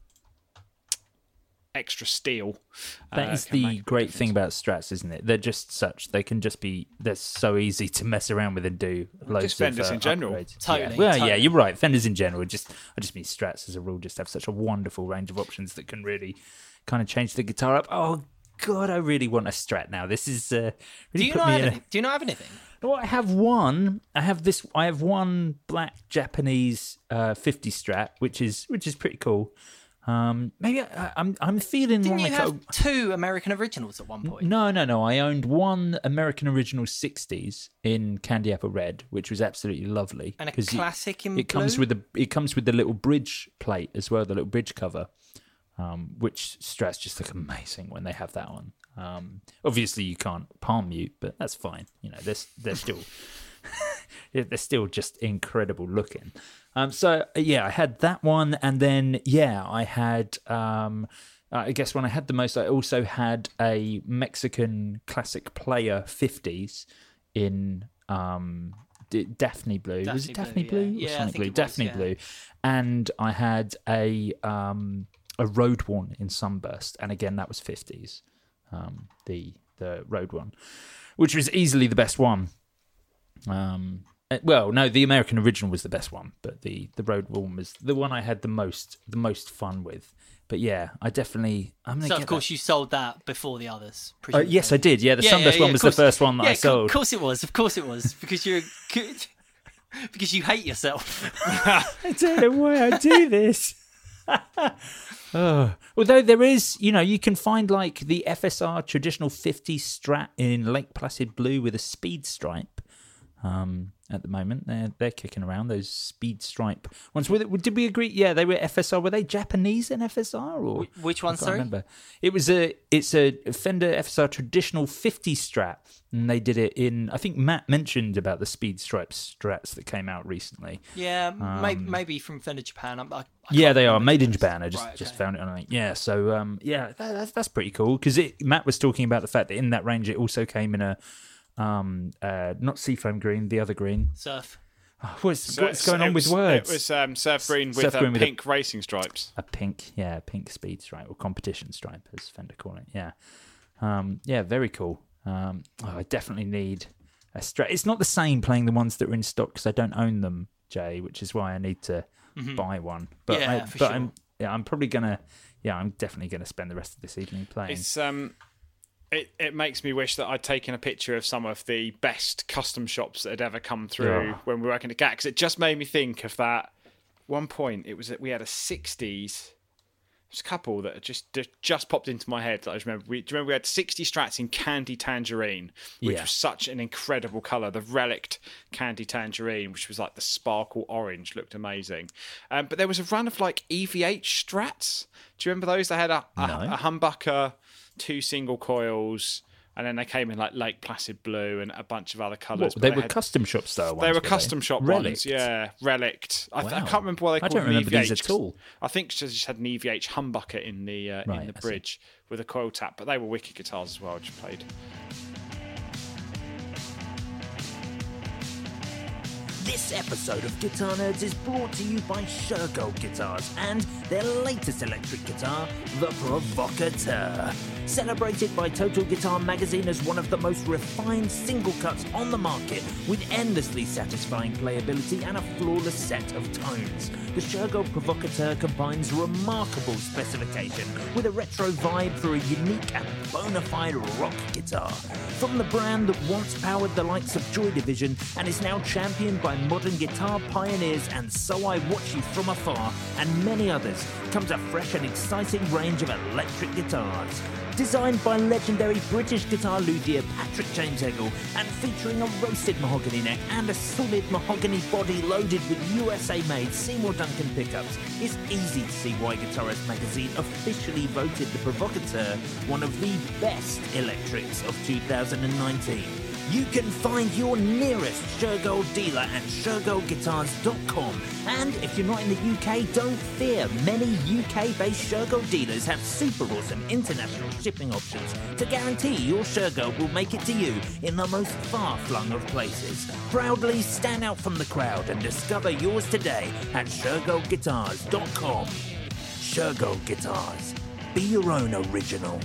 Speaker 6: extra steel.
Speaker 7: That uh, is the great thing about Strats, isn't it? They're just such. They can just be. They're so easy to mess around with and do loads
Speaker 6: just Fenders
Speaker 7: of uh,
Speaker 6: in general.
Speaker 7: Upgrades.
Speaker 5: Totally.
Speaker 7: Yeah. Well,
Speaker 5: totally.
Speaker 7: yeah, you're right. Fenders in general. Just I just mean Strats as a rule. Just have such a wonderful range of options that can really kind of change the guitar up. Oh God, I really want a Strat now. This is. Uh, really
Speaker 5: do you
Speaker 7: put
Speaker 5: not
Speaker 7: me
Speaker 5: have
Speaker 7: in
Speaker 5: any,
Speaker 7: a...
Speaker 5: Do you not have anything?
Speaker 7: No, I have one. I have this. I have one black Japanese uh, fifty Strat, which is which is pretty cool. Um, maybe I, I'm I'm feeling
Speaker 5: Didn't
Speaker 7: like
Speaker 5: you have
Speaker 7: a,
Speaker 5: two American originals at one point?
Speaker 7: No, no, no. I owned one American original sixties in Candy Apple Red, which was absolutely lovely.
Speaker 5: And a classic
Speaker 7: it,
Speaker 5: in
Speaker 7: it
Speaker 5: blue?
Speaker 7: comes with the it comes with the little bridge plate as well, the little bridge cover, um, which Strats just look amazing when they have that on. Um, obviously, you can't palm mute, but that's fine. You know, they're they're still they're still just incredible looking. Um, so yeah, I had that one, and then yeah, I had. Um, I guess when I had the most, I also had a Mexican classic player fifties in um, D- Daphne Blue.
Speaker 5: Daphne
Speaker 7: was it Daphne
Speaker 5: Blue?
Speaker 7: Blue?
Speaker 5: Yeah,
Speaker 7: Or
Speaker 5: yeah I
Speaker 7: Sonic
Speaker 5: think
Speaker 7: Blue?
Speaker 5: it was,
Speaker 7: Daphne
Speaker 5: yeah.
Speaker 7: Blue, and I had a um, a Road One in Sunburst, and again that was fifties. Um, the the Road One, which was easily the best one. Um, Uh, well, no, the American original was the best one, but the the Road Warm was the one I had the most the most fun with. But yeah, I definitely. I'm gonna
Speaker 5: So
Speaker 7: get
Speaker 5: of course
Speaker 7: that.
Speaker 5: you sold that before the others.
Speaker 7: Uh,
Speaker 5: presumably.
Speaker 7: yes, I did. Yeah, the
Speaker 5: Yeah,
Speaker 7: Sunburst
Speaker 5: yeah, yeah,
Speaker 7: one
Speaker 5: of
Speaker 7: was
Speaker 5: course.
Speaker 7: the first one that
Speaker 5: yeah,
Speaker 7: I sold.
Speaker 5: Of course it was. Of course it was. Because you're because you hate yourself.
Speaker 7: I don't know why I do this. Oh. Although there is, you know, you can find like the F S R traditional fifty Strat in Lake Placid blue with a speed stripe. Um, at the moment, they're they're kicking around those speed stripe ones. Were they, did we agree? Yeah, they were F S R. Were they Japanese in F S R or
Speaker 5: Wh- which one,
Speaker 7: I can't
Speaker 5: sorry?
Speaker 7: remember. It was a it's a Fender F S R traditional fifty Strat, and they did it in. I think Matt mentioned about the speed stripe Strats that came out recently.
Speaker 5: Yeah, maybe, maybe from Fender Japan. I'm, I, I
Speaker 7: Yeah,
Speaker 5: can't
Speaker 7: they are
Speaker 5: remember
Speaker 7: made in
Speaker 5: the
Speaker 7: Japan. I just
Speaker 5: Right,
Speaker 7: just
Speaker 5: okay.
Speaker 7: found it on. Yeah, so um, yeah, that, that's that's pretty cool because Matt was talking about the fact that in that range it also came in a um, uh, not seafoam green, the other green.
Speaker 5: Surf.
Speaker 7: Oh, what's
Speaker 6: So
Speaker 7: what's going
Speaker 6: it
Speaker 7: on
Speaker 6: was-
Speaker 7: with words?
Speaker 6: It was um, surf green with
Speaker 7: Surf
Speaker 6: uh,
Speaker 7: green with a-
Speaker 6: pink racing stripes.
Speaker 7: A pink, yeah, pink speed stripe or competition stripe, as Fender call it. Yeah, um, yeah, very cool. Um, oh, I definitely need a Strat. It's not the same playing the ones that are in stock because I don't own them, Jay, which is why I need to buy one. But
Speaker 5: Yeah,
Speaker 7: I,
Speaker 5: for
Speaker 7: but
Speaker 5: sure.
Speaker 7: I'm yeah, I'm probably gonna yeah, I'm definitely gonna spend the rest of this evening playing.
Speaker 6: It's um, it it makes me wish that I'd taken a picture of some of the best custom shops that had ever come through
Speaker 7: Yeah.
Speaker 6: when we were working at G A C, because it just made me think of that one point. It was that we had a sixties. There's a couple that just just- just popped into my head that I just remember. We, do you remember we had sixty Strats in Candy Tangerine, which
Speaker 7: Yeah.
Speaker 6: was such an incredible colour. The Relict Candy Tangerine, which was like the sparkle orange, looked amazing. Um, but there was a run of like E V H Strats. Do you remember those? They had a, a,
Speaker 7: No.
Speaker 6: a humbucker, two single coils, and then they came in like Lake Placid blue and a bunch of other colours.
Speaker 7: What,
Speaker 6: but
Speaker 7: they were
Speaker 6: had-
Speaker 7: custom shop style ones.
Speaker 6: they were
Speaker 7: were
Speaker 6: custom shop
Speaker 7: Relict?
Speaker 6: ones, yeah. Relict. I, th- I
Speaker 7: Wow.
Speaker 6: can't remember why they
Speaker 7: I
Speaker 6: called
Speaker 7: don't
Speaker 6: them
Speaker 7: remember
Speaker 6: E V H.
Speaker 7: these at all.
Speaker 6: I think she just had an E V H humbucker in the uh,
Speaker 7: Right,
Speaker 6: in the
Speaker 7: I see.
Speaker 6: bridge with a coil tap, but they were wicked guitars as well. I just played.
Speaker 4: This episode of Guitar Nerds is brought to you by Shergold Guitars and their latest electric guitar, the Provocateur. Celebrated by Total Guitar Magazine as one of the most refined single cuts on the market, with endlessly satisfying playability and a flawless set of tones. The Shergold Provocateur combines remarkable specification with a retro vibe for a unique and bona fide rock guitar. From the brand that once powered the likes of Joy Division and is now championed by modern guitar pioneers and So I Watch You From Afar and many others, comes a fresh and exciting range of electric guitars. Designed by legendary British guitar luthier Patrick James Eggle and featuring a roasted mahogany neck and a solid mahogany body loaded with U S A-made Seymour Duncan pickups, it's easy to see why Guitarist magazine officially voted the Provocateur one of the best electrics of two thousand nineteen. You can find your nearest Shergold dealer at shergold guitars dot com. And if you're not in the U K, don't fear. Many U K-based Shergold dealers have super awesome international shipping options to guarantee your Shergold will make it to you in the most far-flung of places. Proudly stand out from the crowd and discover yours today at shergold guitars dot com. Shergold Guitars. Be your own original.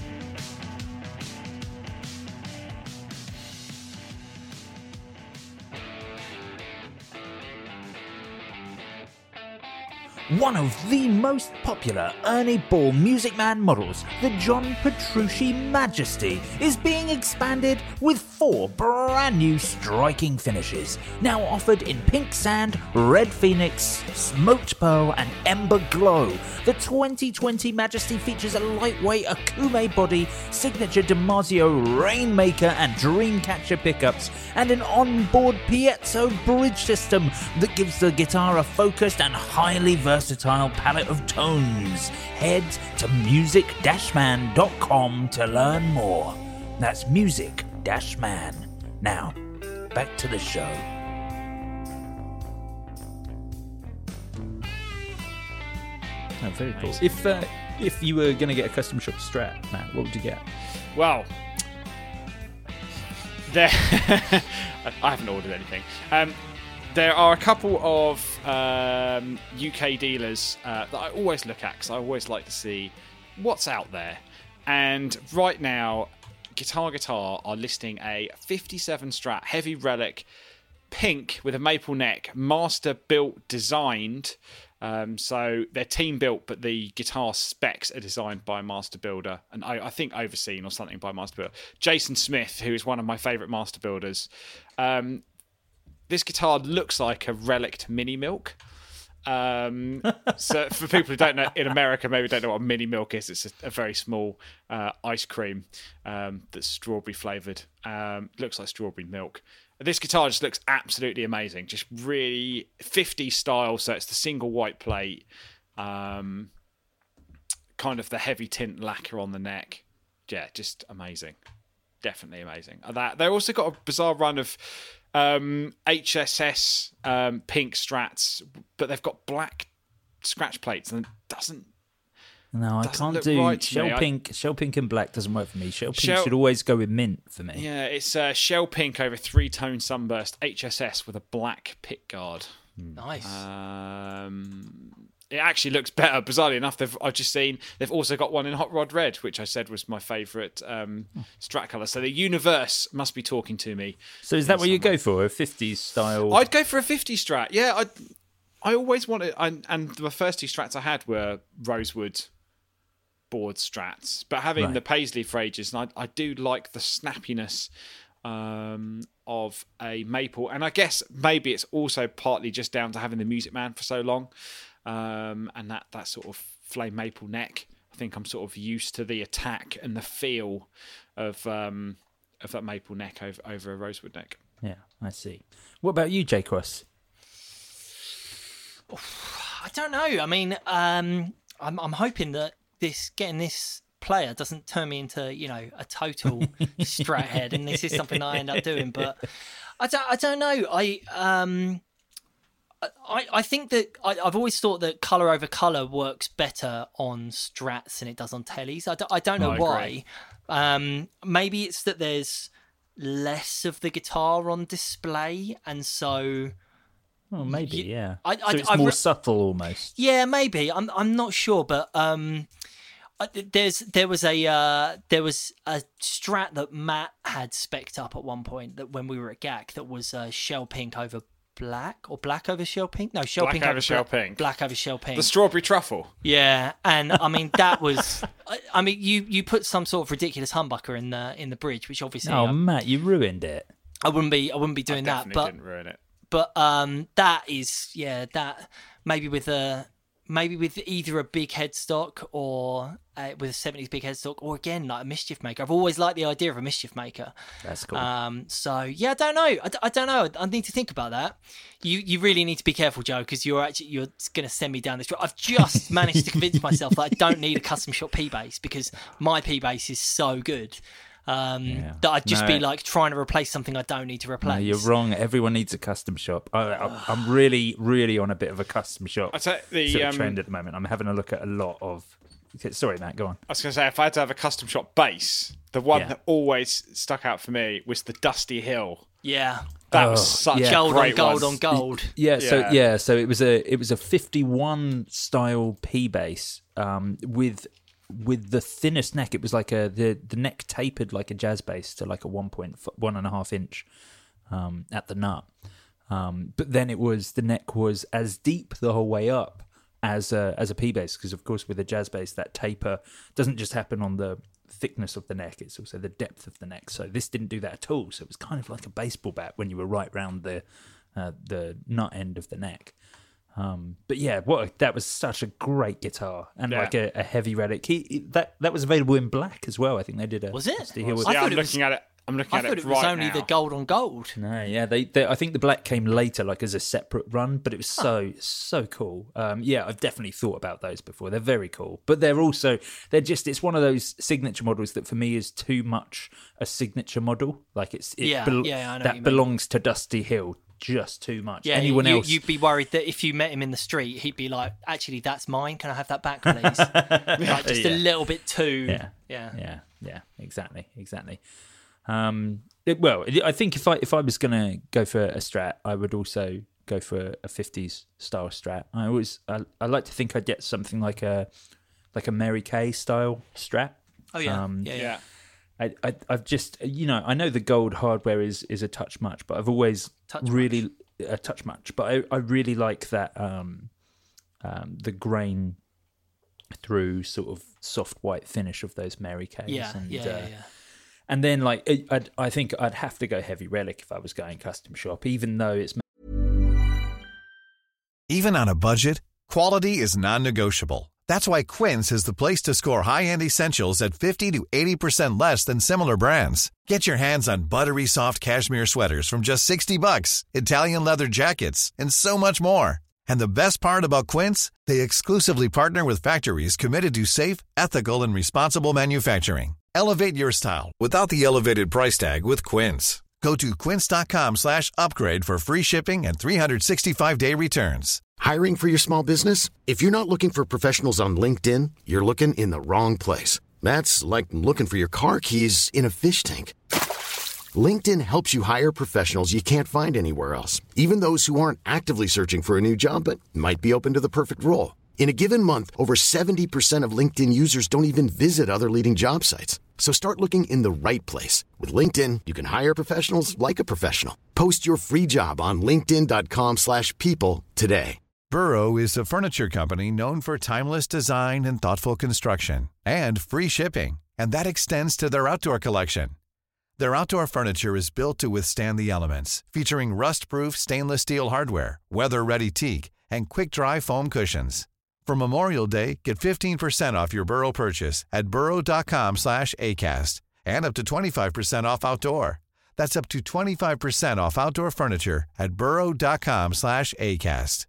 Speaker 4: One of the most popular Ernie Ball Music Man models, the John Petrucci Majesty, is being expanded with four brand new striking finishes, now offered in Pink Sand, Red Phoenix, Smoked Pearl and Ember Glow. The twenty twenty Majesty features a lightweight Akume body, signature DiMarzio Rainmaker and Dreamcatcher pickups, and an onboard piezo bridge system that gives the guitar a focused and highly versatile palette of tones. Head to music dash man dot com to learn more. That's music dash man. Now, back to the show.
Speaker 7: Oh, very cool. If uh, if you were going to get a custom shop Strat, Matt, what would you get?
Speaker 6: Well, there. I haven't ordered anything. Um, there are a couple of um, U K dealers uh, that I always look at because I always like to see what's out there. And right now, Guitar Guitar are listing a fifty-seven Strat Heavy Relic pink with a maple neck, master built, designed. Um, so they're team built, but the guitar specs are designed by a master builder, and I, I think overseen or something by a master builder. Jason Smith, who is one of my favourite master builders. Um, this guitar looks like a relict Mini Milk. Um, so for people who don't know, in America, maybe don't know what Mini Milk is. It's a, a very small uh, ice cream um, that's strawberry flavoured. Um, looks like strawberry milk. This guitar just looks absolutely amazing. Just really fifties style. So it's the single white plate, um, kind of the heavy tint lacquer on the neck. Yeah, just amazing. Definitely amazing. That they also got a bizarre run of um, H S S um, pink Strats, but they've got black scratch plates, and it doesn't.
Speaker 7: No, I can't do right shell me. pink. I, shell pink and black doesn't work for me. Shell pink shell, should always go with mint for me.
Speaker 6: Yeah, it's uh, shell pink over three tone sunburst H S S with a black pick guard.
Speaker 5: Nice.
Speaker 6: Um, it actually looks better. Bizarrely enough, they've I've just seen they've also got one in hot rod red, which I said was my favourite um, Strat colour. So the universe must be talking to me.
Speaker 7: So is that what you go for? A fifties style?
Speaker 6: I'd go for a fifties Strat. Yeah, I I always wanted, I, and the first two Strats I had were rosewood board Strats, but having right. the Paisley for ages, and I, I do like the snappiness um, of a maple, and I guess maybe it's also partly just down to having the Music Man for so long, um, and that, that sort of flame maple neck. I think I'm sort of used to the attack and the feel of um, of that maple neck over, over a rosewood neck.
Speaker 7: Yeah, I see. What about you, J Cross?
Speaker 5: I don't know. I mean, um, I'm I'm hoping that this getting this player doesn't turn me into, you know, a total Strat head, and this is something I end up doing. But I don't, I don't know. I um, I I think that I, I've always thought that color over color works better on Strats than it does on tellies. I don't, I don't know
Speaker 6: I
Speaker 5: why. Um, maybe it's that there's less of the guitar on display, and so.
Speaker 7: Well, maybe, you, yeah.
Speaker 5: I, I,
Speaker 7: so it's
Speaker 5: I,
Speaker 7: more
Speaker 5: I,
Speaker 7: subtle, almost.
Speaker 5: Yeah, maybe. I'm I'm not sure, but um, there's there was a uh, there was a Strat that Matt had spec'd up at one point that when we were at G A C that was uh, shell pink over black or black over shell pink. No, shell
Speaker 6: black
Speaker 5: pink
Speaker 6: over,
Speaker 5: over
Speaker 6: shell
Speaker 5: bla-
Speaker 6: pink.
Speaker 5: Black over shell pink.
Speaker 6: The strawberry truffle.
Speaker 5: Yeah, and I mean that was. I, I mean you you put some sort of ridiculous humbucker in the in the bridge, which obviously.
Speaker 7: Oh,
Speaker 5: I,
Speaker 7: Matt, you ruined it.
Speaker 5: I wouldn't be I wouldn't be doing
Speaker 6: I
Speaker 5: that, but
Speaker 6: didn't ruin it.
Speaker 5: But um, that is, yeah, that maybe with a maybe with either a big headstock or uh, with a seventies big headstock, or again like a mischief maker. I've always liked the idea of a mischief maker.
Speaker 7: That's cool.
Speaker 5: Um, so yeah, I don't know. I, I don't know. I need to think about that. You you really need to be careful, Joe, because you're actually you're going to send me down this road. I've just managed to convince myself that I don't need a custom shop P bass because my P bass is so good. Um, yeah. That I'd just
Speaker 7: no.
Speaker 5: be like trying to replace something I don't need to replace.
Speaker 7: No, you're wrong. Everyone needs a custom shop. I, I, I'm really, really on a bit of a custom shop
Speaker 6: I tell the
Speaker 7: sort of
Speaker 6: um,
Speaker 7: trend at the moment. I'm having a look at a lot of. Sorry, Matt. Go on.
Speaker 6: I was going to say, if I had to have a custom shop bass, the one
Speaker 7: yeah.
Speaker 6: that always stuck out for me was the Dusty Hill.
Speaker 5: Yeah,
Speaker 6: that
Speaker 7: oh,
Speaker 6: was such
Speaker 7: yeah.
Speaker 6: a
Speaker 5: gold
Speaker 6: great
Speaker 5: on gold
Speaker 6: one.
Speaker 5: on gold.
Speaker 7: Yeah, so
Speaker 6: Yeah.
Speaker 7: yeah, so it was a it was a fifty-one style P bass um, with. with the thinnest neck. It was like a the, the neck tapered like a jazz bass to like a one point one and a half inch um, at the nut. Um, but then it was the neck was as deep the whole way up as a, as a P bass, because of course with a jazz bass that taper doesn't just happen on the thickness of the neck, it's also the depth of the neck. So this didn't do that at all. So it was kind of like a baseball bat when you were right round the uh, the nut end of the neck. Um, but yeah, what a, that was such a great guitar and
Speaker 6: Yeah.
Speaker 7: like a, a heavy relic. He, he- that that was available in black as well. I think they did a.
Speaker 5: Was it?
Speaker 7: Dusty Hill was-
Speaker 5: I
Speaker 6: yeah,
Speaker 5: thought
Speaker 6: I'm
Speaker 5: it was-
Speaker 6: looking at it. I'm looking
Speaker 5: I
Speaker 6: at
Speaker 5: thought
Speaker 6: it,
Speaker 5: it was
Speaker 6: right
Speaker 5: only
Speaker 6: now.
Speaker 5: the gold on gold.
Speaker 7: No, yeah, they, they. I think the black came later, like as a separate run, but it was so so cool. Um, yeah, I've definitely thought about those before. They're very cool, but they're also they're just. It's one of those signature models that for me is too much a signature model. Like it's it
Speaker 5: Yeah,
Speaker 7: bel-
Speaker 5: yeah, I know what
Speaker 7: that
Speaker 5: you mean.
Speaker 7: belongs to Dusty Hill. Just too much.
Speaker 5: Yeah,
Speaker 7: Anyone
Speaker 5: you,
Speaker 7: else?
Speaker 5: You'd be worried that if you met him in the street, he'd be like, "Actually, that's mine. Can I have that back, please?" Like just
Speaker 7: Yeah.
Speaker 5: a little bit too.
Speaker 7: Yeah,
Speaker 5: yeah.
Speaker 7: yeah, yeah. Exactly, exactly. Um, it- well, I think if I if I was gonna go for a Strat, I would also go for a fifties style Strat. I always I, I like to think I'd get something like a like a Mary Kay style Strat.
Speaker 5: Oh yeah,
Speaker 7: Um,
Speaker 5: yeah, yeah.
Speaker 6: Yeah.
Speaker 7: I, I, I've just, you know, I know the gold hardware is, is a touch much, but I've always
Speaker 5: touch
Speaker 7: really
Speaker 5: much.
Speaker 7: a touch much. But I, I really like that um, um, the grain through sort of soft white finish of those Mary Kays.
Speaker 5: Yeah,
Speaker 7: and,
Speaker 5: yeah,
Speaker 7: uh,
Speaker 5: yeah, yeah.
Speaker 7: And then, like, I'd, I think I'd have to go Heavy Relic if I was going custom shop, even though it's.
Speaker 3: Even on a budget, quality is non-negotiable. That's why Quince is the place to score high-end essentials at fifty to eighty percent less than similar brands. Get your hands on buttery soft cashmere sweaters from just sixty bucks, Italian leather jackets, and so much more. And the best part about Quince, they exclusively partner with factories committed to safe, ethical, and responsible manufacturing. Elevate your style without the elevated price tag with Quince. Go to quince.com slash upgrade for free shipping and three sixty-five day returns.
Speaker 2: Hiring for your small business? If you're not looking for professionals on LinkedIn, you're looking in the wrong place. That's like looking for your car keys in a fish tank. LinkedIn helps you hire professionals you can't find anywhere else, even those who aren't actively searching for a new job but might be open to the perfect role. In a given month, over seventy percent of LinkedIn users don't even visit other leading job sites. So start looking in the right place. With LinkedIn, you can hire professionals like a professional. Post your free job on linkedin.com slash people today.
Speaker 3: Burrow is a furniture company known for timeless design and thoughtful construction, and free shipping, and that extends to their outdoor collection. Their outdoor furniture is built to withstand the elements, featuring rust-proof stainless steel hardware, weather-ready teak, and quick-dry foam cushions. For Memorial Day, get fifteen percent off your Burrow purchase at burrow.com slash ACAST and up to twenty-five percent off outdoor. That's up to twenty-five percent off outdoor furniture at burrow.com slash ACAST.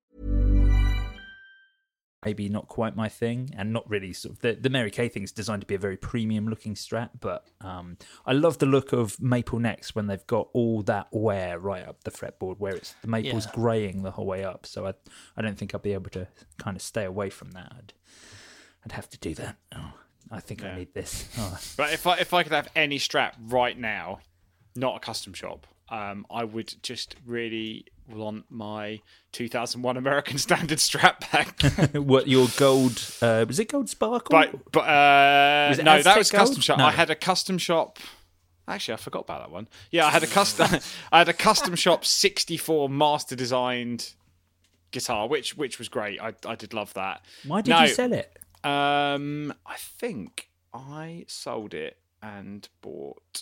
Speaker 7: Maybe not quite my thing, and not really sort of the, the Mary Kay thing is designed to be a very premium looking Strat, but um, I love the look of Maple Necks when they've got all that wear right up the fretboard, where it's the maple's
Speaker 5: Yeah.
Speaker 7: greying the whole way up. So I I don't think I'd be able to kind of stay away from that. I'd, I'd have to do that. Oh, I think
Speaker 6: Yeah.
Speaker 7: I need this. Oh.
Speaker 6: But if I if I could have any Strat right now, not a custom shop, um, I would just really want my two thousand one American Standard Strat back.
Speaker 7: What, your gold, uh, was it gold sparkle?
Speaker 6: But but uh,
Speaker 7: Was it
Speaker 6: no,
Speaker 7: Aztec
Speaker 6: that was
Speaker 7: gold?
Speaker 6: custom shop.
Speaker 7: No.
Speaker 6: I had a custom shop. Actually, I forgot about that one. Yeah, I had a custom. I had a custom shop sixty-four master designed guitar, which which was great. I I did love that.
Speaker 7: Why did
Speaker 6: No,
Speaker 7: you sell it?
Speaker 6: Um, I think I sold it and bought.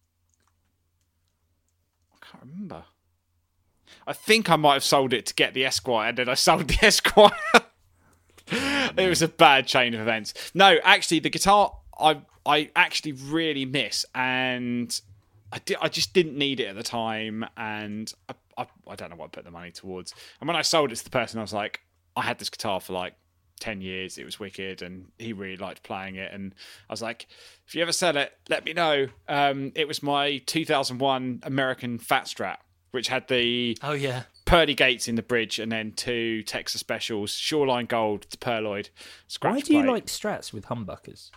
Speaker 6: I can't remember. I think I might have sold it to get the Esquire, and then I sold the Esquire. It was a bad chain of events. No, actually, the guitar I I actually really miss, and I did, I just didn't need it at the time, and I, I I don't know what I put the money towards. And when I sold it to the person, I was like, I had this guitar for like ten years. It was wicked, and he really liked playing it. And I was like, if you ever sell it, let me know. Um, it was my two thousand one American Fat Strat, which had the
Speaker 5: Oh yeah.
Speaker 6: pearly gates in the bridge, and then two Texas Specials, Shoreline Gold, Perloid, scratch
Speaker 7: Why do you
Speaker 6: plate.
Speaker 7: like Strats with humbuckers?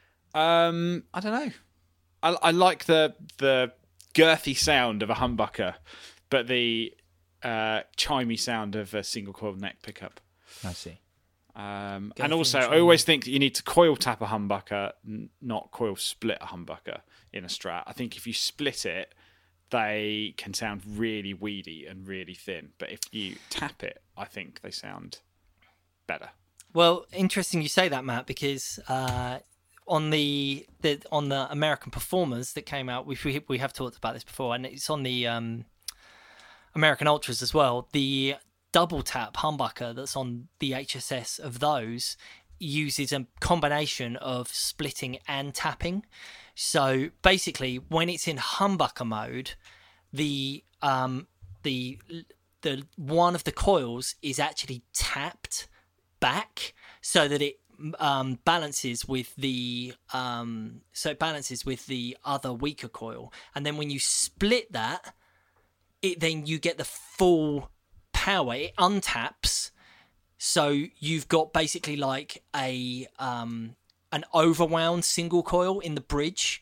Speaker 6: Um, I don't know. I, I like the the girthy sound of a humbucker, but the uh, chimey sound of a single coil neck pickup.
Speaker 7: I see.
Speaker 6: Um,
Speaker 5: Girthy
Speaker 6: and also,
Speaker 5: and
Speaker 6: I always think that you need to coil tap a humbucker, n- not coil split a humbucker in a Strat. I think if you split it, they can sound really weedy and really thin. But if you tap it, I think they sound better.
Speaker 5: Well, interesting you say that, Matt, because uh, on the, the on the American Performers that came out, we we we have talked about this before, and it's on the um, American Ultras as well. The double tap humbucker that's on the H S S of those uses a combination of splitting and tapping. So basically, when it's in humbucker mode, the um, the the one of the coils is actually tapped back so that it um, balances with the um, so it balances with the other weaker coil, and then when you split that, it then you get the full power. It untaps, so you've got basically like a um, an overwound single coil in the bridge.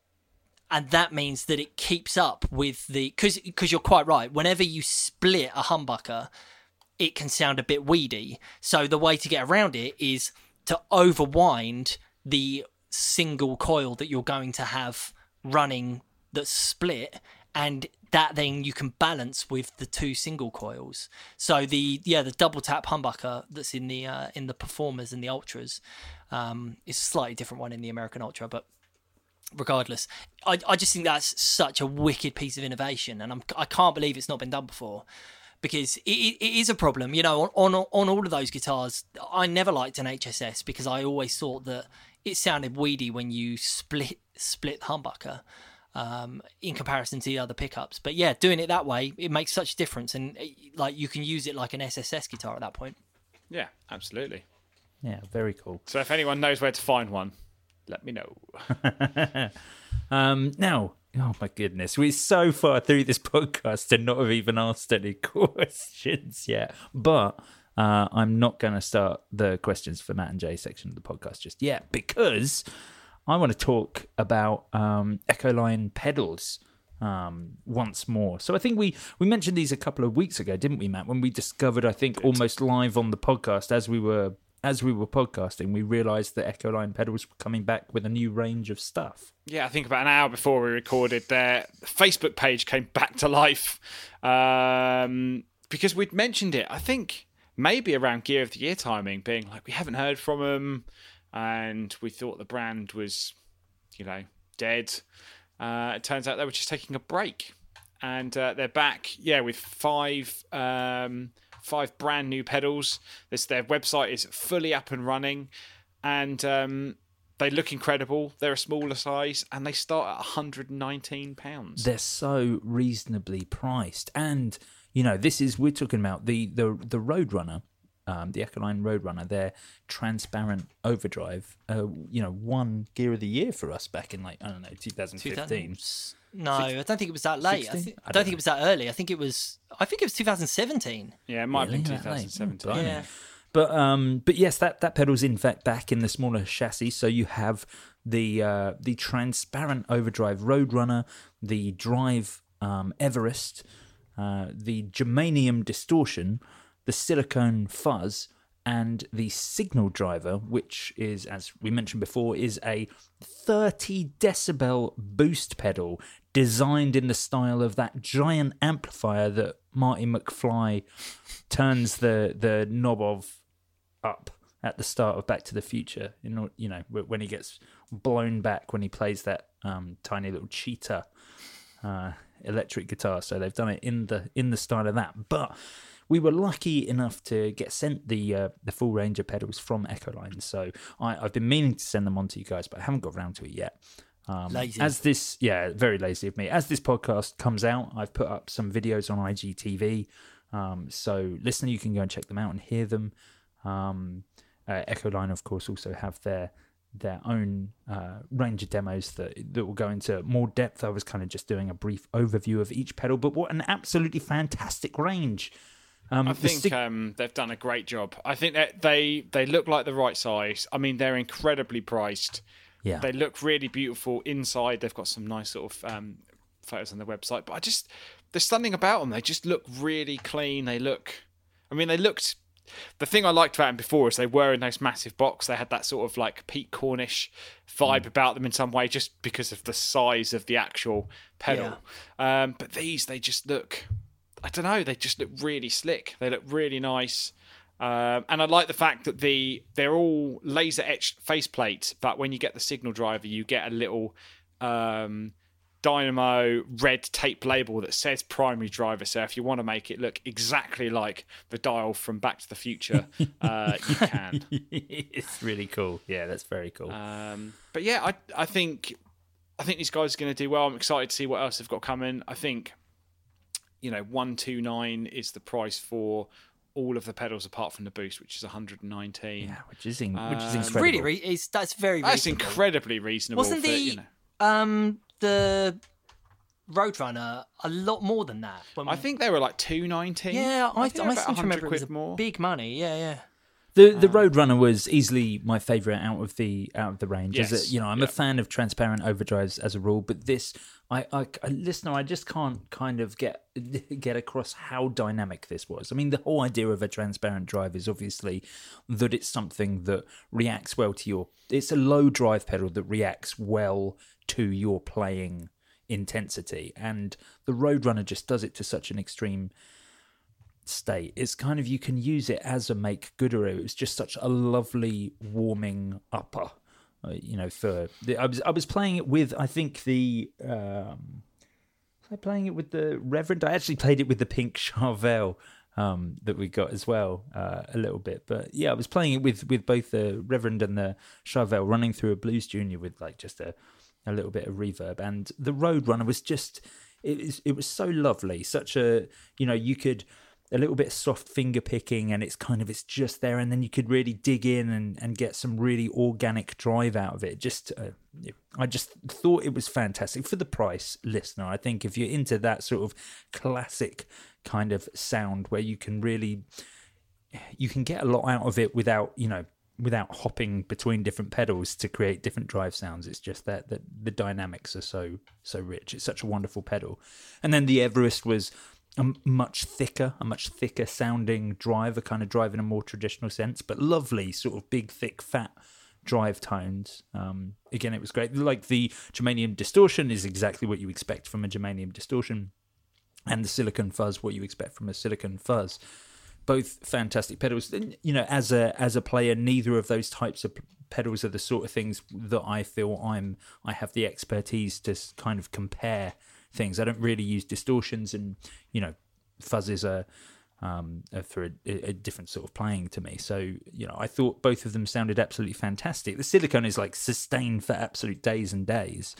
Speaker 5: And that means that it keeps up with the... Because because you're quite right. Whenever you split a humbucker, it can sound a bit weedy. So the way to get around it is to overwind the single coil that you're going to have running that's split, and that then you can balance with the two single coils. So the yeah the double tap humbucker that's in the uh, in the Performers and the Ultras um, is a slightly different one in the American Ultra, but regardless, I I just think that's such a wicked piece of innovation, and I'm I can't believe it's not been done before. Because it, it is a problem, you know, on, on on all of those guitars. I never liked an H S S because I always thought that it sounded weedy when you split split humbucker um, in comparison to the other pickups. But yeah, doing it that way, it makes such a difference, and like you can use it like an S S S guitar at that point.
Speaker 6: Yeah, absolutely.
Speaker 7: Yeah, very cool.
Speaker 6: So if anyone knows where to find one, let me know.
Speaker 7: um, now. Oh my goodness, we're so far through this podcast and not have even asked any questions yet. But uh, I'm not going to start the questions for Matt and Jay section of the podcast just yet, because I want to talk about um, Echoline pedals um, once more. So I think we, we mentioned these a couple of weeks ago, didn't we, Matt? When we discovered, I think, Good. almost live on the podcast as we were As we were podcasting, we realised that Echoline pedals were coming back with a new range of stuff.
Speaker 6: Yeah, I think about an hour before we recorded, their Facebook page came back to life um, because we'd mentioned it, I think, maybe around Gear of the Year timing, being like, we haven't heard from them, and we thought the brand was, you know, dead. Uh, it turns out they were just taking a break. And uh, they're back, yeah, with five... Um, Five brand new pedals. This their website is fully up and running, and um, they look incredible. They're a smaller size, and they start at one hundred nineteen pounds.
Speaker 7: They're so reasonably priced, and you know this is we're talking about the the the Roadrunner, um, the Echoline Roadrunner. Their transparent overdrive. Uh, you know, won Gear of the Year for us back in like I don't know two thousand fifteen.
Speaker 5: No, I don't think it was that late. I, th- I, I don't think know. it was that early. I think it was. I think it was two thousand seventeen.
Speaker 6: Yeah, it might really? have been twenty seventeen.
Speaker 7: Oh,
Speaker 5: yeah,
Speaker 7: but um, but yes, that, that pedal's in fact back in the smaller chassis. So you have the uh, the transparent overdrive Roadrunner, the Drive um, Everest, uh, the germanium distortion, the silicone fuzz, and the signal driver, which is, as we mentioned before, is a thirty decibel boost pedal designed in the style of that giant amplifier that Marty McFly turns the, the knob of up at the start of Back to the Future. You know, you know when he gets blown back when he plays that um, tiny little cheetah uh, electric guitar. So they've done it in the in the style of that, but. We were lucky enough to get sent the uh, the full range of pedals from Echoline, so I, I've been meaning to send them on to you guys, but I haven't got around to it yet. Um,
Speaker 5: lazy.
Speaker 7: As this, yeah, very lazy of me. As this podcast comes out, I've put up some videos on I G T V, um, so listener, you can go and check them out and hear them. Um, uh, Echoline, of course, also have their their own uh, range of demos that that will go into more depth. I was kind of just doing a brief overview of each pedal, but what an absolutely fantastic range. Um,
Speaker 6: I think
Speaker 7: stick-
Speaker 6: um, they've done a great job. I think that they they look like the right size. I mean, they're incredibly priced.
Speaker 7: Yeah,
Speaker 6: they look really beautiful inside. They've got some nice sort of um, photos on their website. But I just there's something about them. They just look really clean. They look. I mean, they looked. The thing I liked about them before is they were in those massive box. They had that sort of like Pete Cornish vibe mm. about them in some way, just because of the size of the actual pedal. Yeah. Um, but these, they just look. I don't know. They just look really slick. They look really nice, um, and I like the fact that the they're all laser etched faceplates. But when you get the signal driver, you get a little um, Dynamo red tape label that says primary driver. So if you want to make it look exactly like the dial from Back to the Future, uh, you can.
Speaker 7: It's really cool. Yeah, that's very cool.
Speaker 6: Um, but yeah, I I think I think these guys are going to do well. I'm excited to see what else they've got coming. I think. You know, one two nine is the price for all of the pedals apart from the boost, which is one hundred nineteen.
Speaker 7: Yeah, which is in,
Speaker 6: um,
Speaker 7: which is incredible.
Speaker 5: Really, re- is that's very reasonable.
Speaker 6: That's incredibly reasonable.
Speaker 5: Wasn't
Speaker 6: for,
Speaker 5: the
Speaker 6: you know,
Speaker 5: um the Roadrunner a lot more than that? When
Speaker 6: I think they were like two nineteen.
Speaker 5: Yeah, I,
Speaker 6: I,
Speaker 5: I,
Speaker 6: think
Speaker 5: I
Speaker 6: about
Speaker 5: seem to remember it was
Speaker 6: quid more.
Speaker 5: big money. Yeah, yeah.
Speaker 7: The the Roadrunner was easily my favourite out of the out of the range.
Speaker 6: Yes.
Speaker 7: As a, you know, I'm
Speaker 6: Yeah.
Speaker 7: a fan of transparent overdrives as a rule, but this, I, I, I listener, I just can't kind of get get across how dynamic this was. I mean, the whole idea of a transparent drive is obviously that it's something that reacts well to your. It's a low drive pedal that reacts well to your playing intensity, and the Roadrunner just does it to such an extreme state. It's kind of, you can use it as a make gooderoo. It's just such a lovely warming upper, uh, you know. For the, I was I was playing it with, I think the um, was I playing it with the Reverend? I actually played it with the pink Charvel um, that we got as well uh, a little bit. But yeah, I was playing it with with both the Reverend and the Charvel, running through a Blues Junior with like just a a little bit of reverb, and the Roadrunner was just it was it was so lovely. Such a, you know, you could. A little bit of soft finger picking, and it's kind of, it's just there, and then you could really dig in and, and get some really organic drive out of it. Just uh, I just thought it was fantastic for the price, listener. I think if you're into that sort of classic kind of sound where you can really, you can get a lot out of it without, you know, without hopping between different pedals to create different drive sounds. It's just that, that the dynamics are so so rich. It's such a wonderful pedal. And then the Everest was a much thicker, a much thicker sounding drive, a kind of drive in a more traditional sense, but lovely, sort of big, thick, fat drive tones. Um, again, it was great. Like the Germanium Distortion is exactly what you expect from a Germanium Distortion, and the Silicon Fuzz, what you expect from a Silicon Fuzz. Both fantastic pedals. You know, as a as a player, neither of those types of pedals are the sort of things that I feel I'm I have the expertise to kind of compare things. I don't really use distortions, and you know, fuzzes are, um, are for a, a different sort of playing to me. So you know, I thought both of them sounded absolutely fantastic. The Silicon is like sustained for absolute days and days.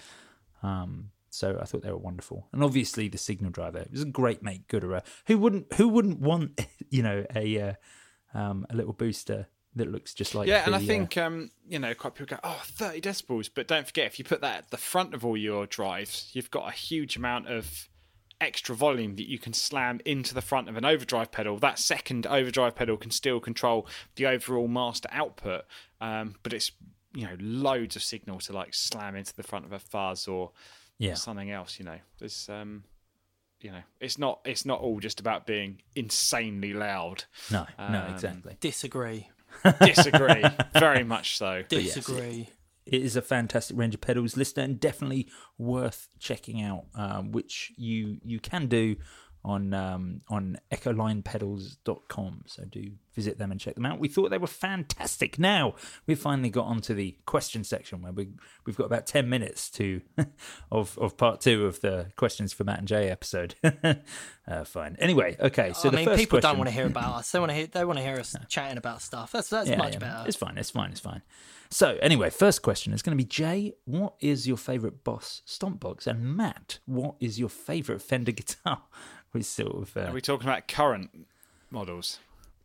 Speaker 7: Um, so I thought they were wonderful, and obviously the Signal Driver, it was a great make gooderer. Who wouldn't Who wouldn't want you know a uh, um, a little booster that looks just like
Speaker 6: yeah,
Speaker 7: the,
Speaker 6: and I think
Speaker 7: uh,
Speaker 6: um, you know, quite people go, oh, thirty decibels, but don't forget, if you put that at the front of all your drives, you've got a huge amount of extra volume that you can slam into the front of an overdrive pedal. That second overdrive pedal can still control the overall master output, um, but it's, you know, loads of signal to like slam into the front of a fuzz or
Speaker 7: yeah.
Speaker 6: something else. You know, there's um, you know, it's not it's not all just about being insanely loud.
Speaker 7: No, no,
Speaker 6: Um,
Speaker 7: exactly.
Speaker 5: Disagree.
Speaker 6: Disagree, very much so.
Speaker 5: Disagree.
Speaker 7: It is a fantastic range of pedals, listener, and definitely worth checking out, um, which you you can do on um, on echoline pedals dot com. So do visit them and check them out. We thought they were fantastic. Now we've finally got onto the question section where we we've got about ten minutes to of of part two of the questions for Matt and Jay episode. uh, fine. Anyway, okay. So
Speaker 5: I
Speaker 7: the
Speaker 5: mean,
Speaker 7: first
Speaker 5: people
Speaker 7: question...
Speaker 5: don't want to hear about us. They want to hear. They want to hear us chatting about stuff. That's that's
Speaker 7: Yeah,
Speaker 5: much
Speaker 7: yeah,
Speaker 5: better.
Speaker 7: It's fine. It's fine. It's fine. So anyway, first question is going to be, Jay, what is your favourite Boss stomp box? And Matt, what is your favourite Fender guitar? We sort of. Uh,
Speaker 6: Are we talking about current models?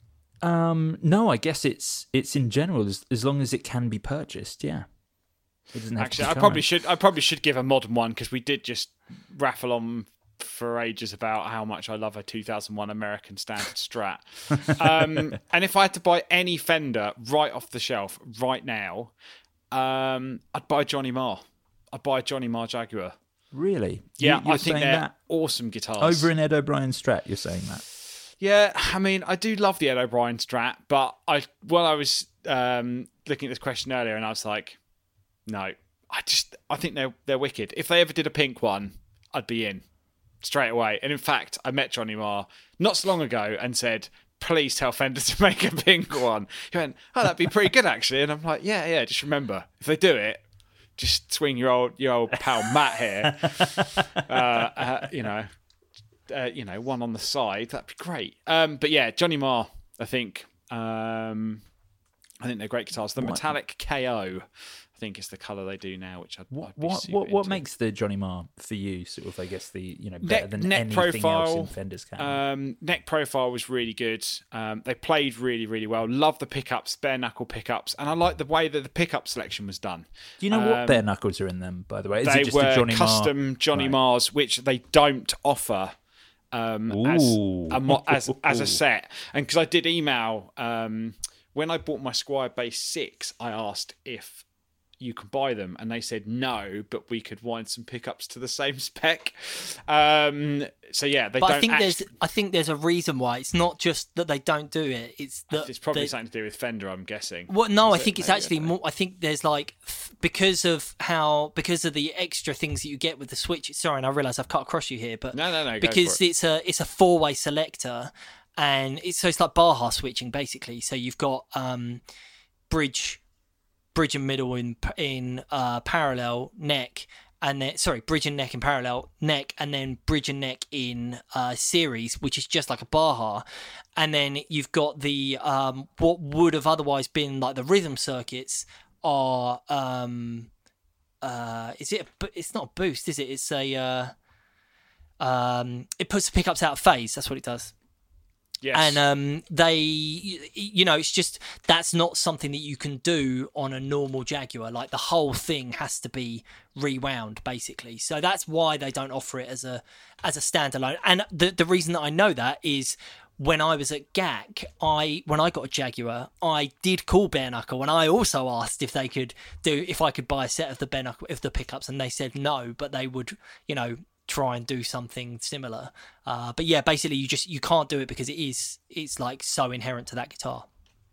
Speaker 7: um, no, I guess it's it's in general, as, as long as it can be purchased. Yeah. It doesn't have
Speaker 6: Actually,
Speaker 7: to
Speaker 6: I
Speaker 7: be
Speaker 6: probably
Speaker 7: current.
Speaker 6: should. I probably should give a modern one, because we did just raffle on for ages about how much I love a two thousand one American Standard Strat. Um, and if I had to buy any Fender right off the shelf right now, um, I'd buy Johnny Marr. I'd buy a Johnny Marr Jaguar.
Speaker 7: Really?
Speaker 6: Yeah,
Speaker 7: You- you're
Speaker 6: I think
Speaker 7: saying
Speaker 6: they're
Speaker 7: that
Speaker 6: awesome guitars.
Speaker 7: over an Ed O'Brien Strat. You're saying that?
Speaker 6: Yeah, I mean, I do love the Ed O'Brien Strat, but I well, I was um, looking at this question earlier, and I was like, no, I just I think they're they're wicked. If they ever did a pink one, I'd be in straight away. And in fact, I met Johnny Marr not so long ago and said, please tell Fender to make a pink one. He went, oh, that'd be pretty good actually. And I'm like, yeah, yeah. Just remember, if they do it, just swing your old your old pal Matt here. uh, uh, you know. Uh, you know, one on the side, that'd be great. Um, but yeah, Johnny Marr, I think, um, I think they're great guitars. The
Speaker 7: What?
Speaker 6: metallic K O, I think, is the colour they do now, which I'd,
Speaker 7: What
Speaker 6: I'd be
Speaker 7: what
Speaker 6: super
Speaker 7: what, what
Speaker 6: into.
Speaker 7: makes the Johnny Marr for you sort of, I guess, the you know better
Speaker 6: neck,
Speaker 7: than
Speaker 6: neck
Speaker 7: anything else
Speaker 6: profile?
Speaker 7: in Fender's category?
Speaker 6: Um, neck profile was really good. Um, they played really, really well. Love the pickups, bare knuckle pickups, and I like the way that the pickup selection was done.
Speaker 7: Do you know what
Speaker 6: um,
Speaker 7: bare knuckles are in them, by the way? Is
Speaker 6: They
Speaker 7: it just
Speaker 6: were
Speaker 7: a Johnny
Speaker 6: custom
Speaker 7: Marr?
Speaker 6: Johnny
Speaker 7: Right.
Speaker 6: Marrs, which they don't offer um, as
Speaker 7: Ooh.
Speaker 6: a mo- as as a set. And because I did email um, when I bought my Squire Base six, I asked if you could buy them, and they said no, but we could wind some pickups to the same spec. Um, so yeah, they
Speaker 5: but
Speaker 6: don't.
Speaker 5: I think
Speaker 6: actually...
Speaker 5: there's I think there's a reason why. It's not just that they don't do it. It's that
Speaker 6: it's probably
Speaker 5: they,
Speaker 6: something to do with Fender, I'm guessing.
Speaker 5: Well, no,
Speaker 6: Is
Speaker 5: I think
Speaker 6: it?
Speaker 5: it's
Speaker 6: Maybe,
Speaker 5: actually
Speaker 6: I don't know.
Speaker 5: more. I think there's like f- because of how because of the extra things that you get with the Switch. Sorry, and I realise I've cut across you here, but
Speaker 6: No, no, no. Go
Speaker 5: because
Speaker 6: for it.
Speaker 5: it's a it's a four way selector, and it's so it's like Baja switching basically. So you've got um, bridge, bridge and middle in in uh, parallel neck, and then sorry, bridge and neck in parallel neck, and then bridge and neck in uh, series, which is just like a Baja, and then you've got the um, what would have otherwise been like the rhythm circuits are um, uh, is it? A, it's not a boost, is it? It's a uh, um, it puts the pickups out of phase. That's what it does.
Speaker 6: Yes.
Speaker 5: And um, they, you know, it's just that's not something that you can do on a normal Jaguar. Like the whole thing has to be rewound, basically. So that's why they don't offer it as a as a standalone. And the the reason that I know that is when I was at G A C, I when I got a Jaguar, I did call Bare Knuckle, and I also asked if they could do if I could buy a set of the Bare Knuckle of the pickups, and they said no, but they would, you know, try and do something similar. Uh, but yeah, basically you just you can't do it because it is it's like so inherent to that guitar.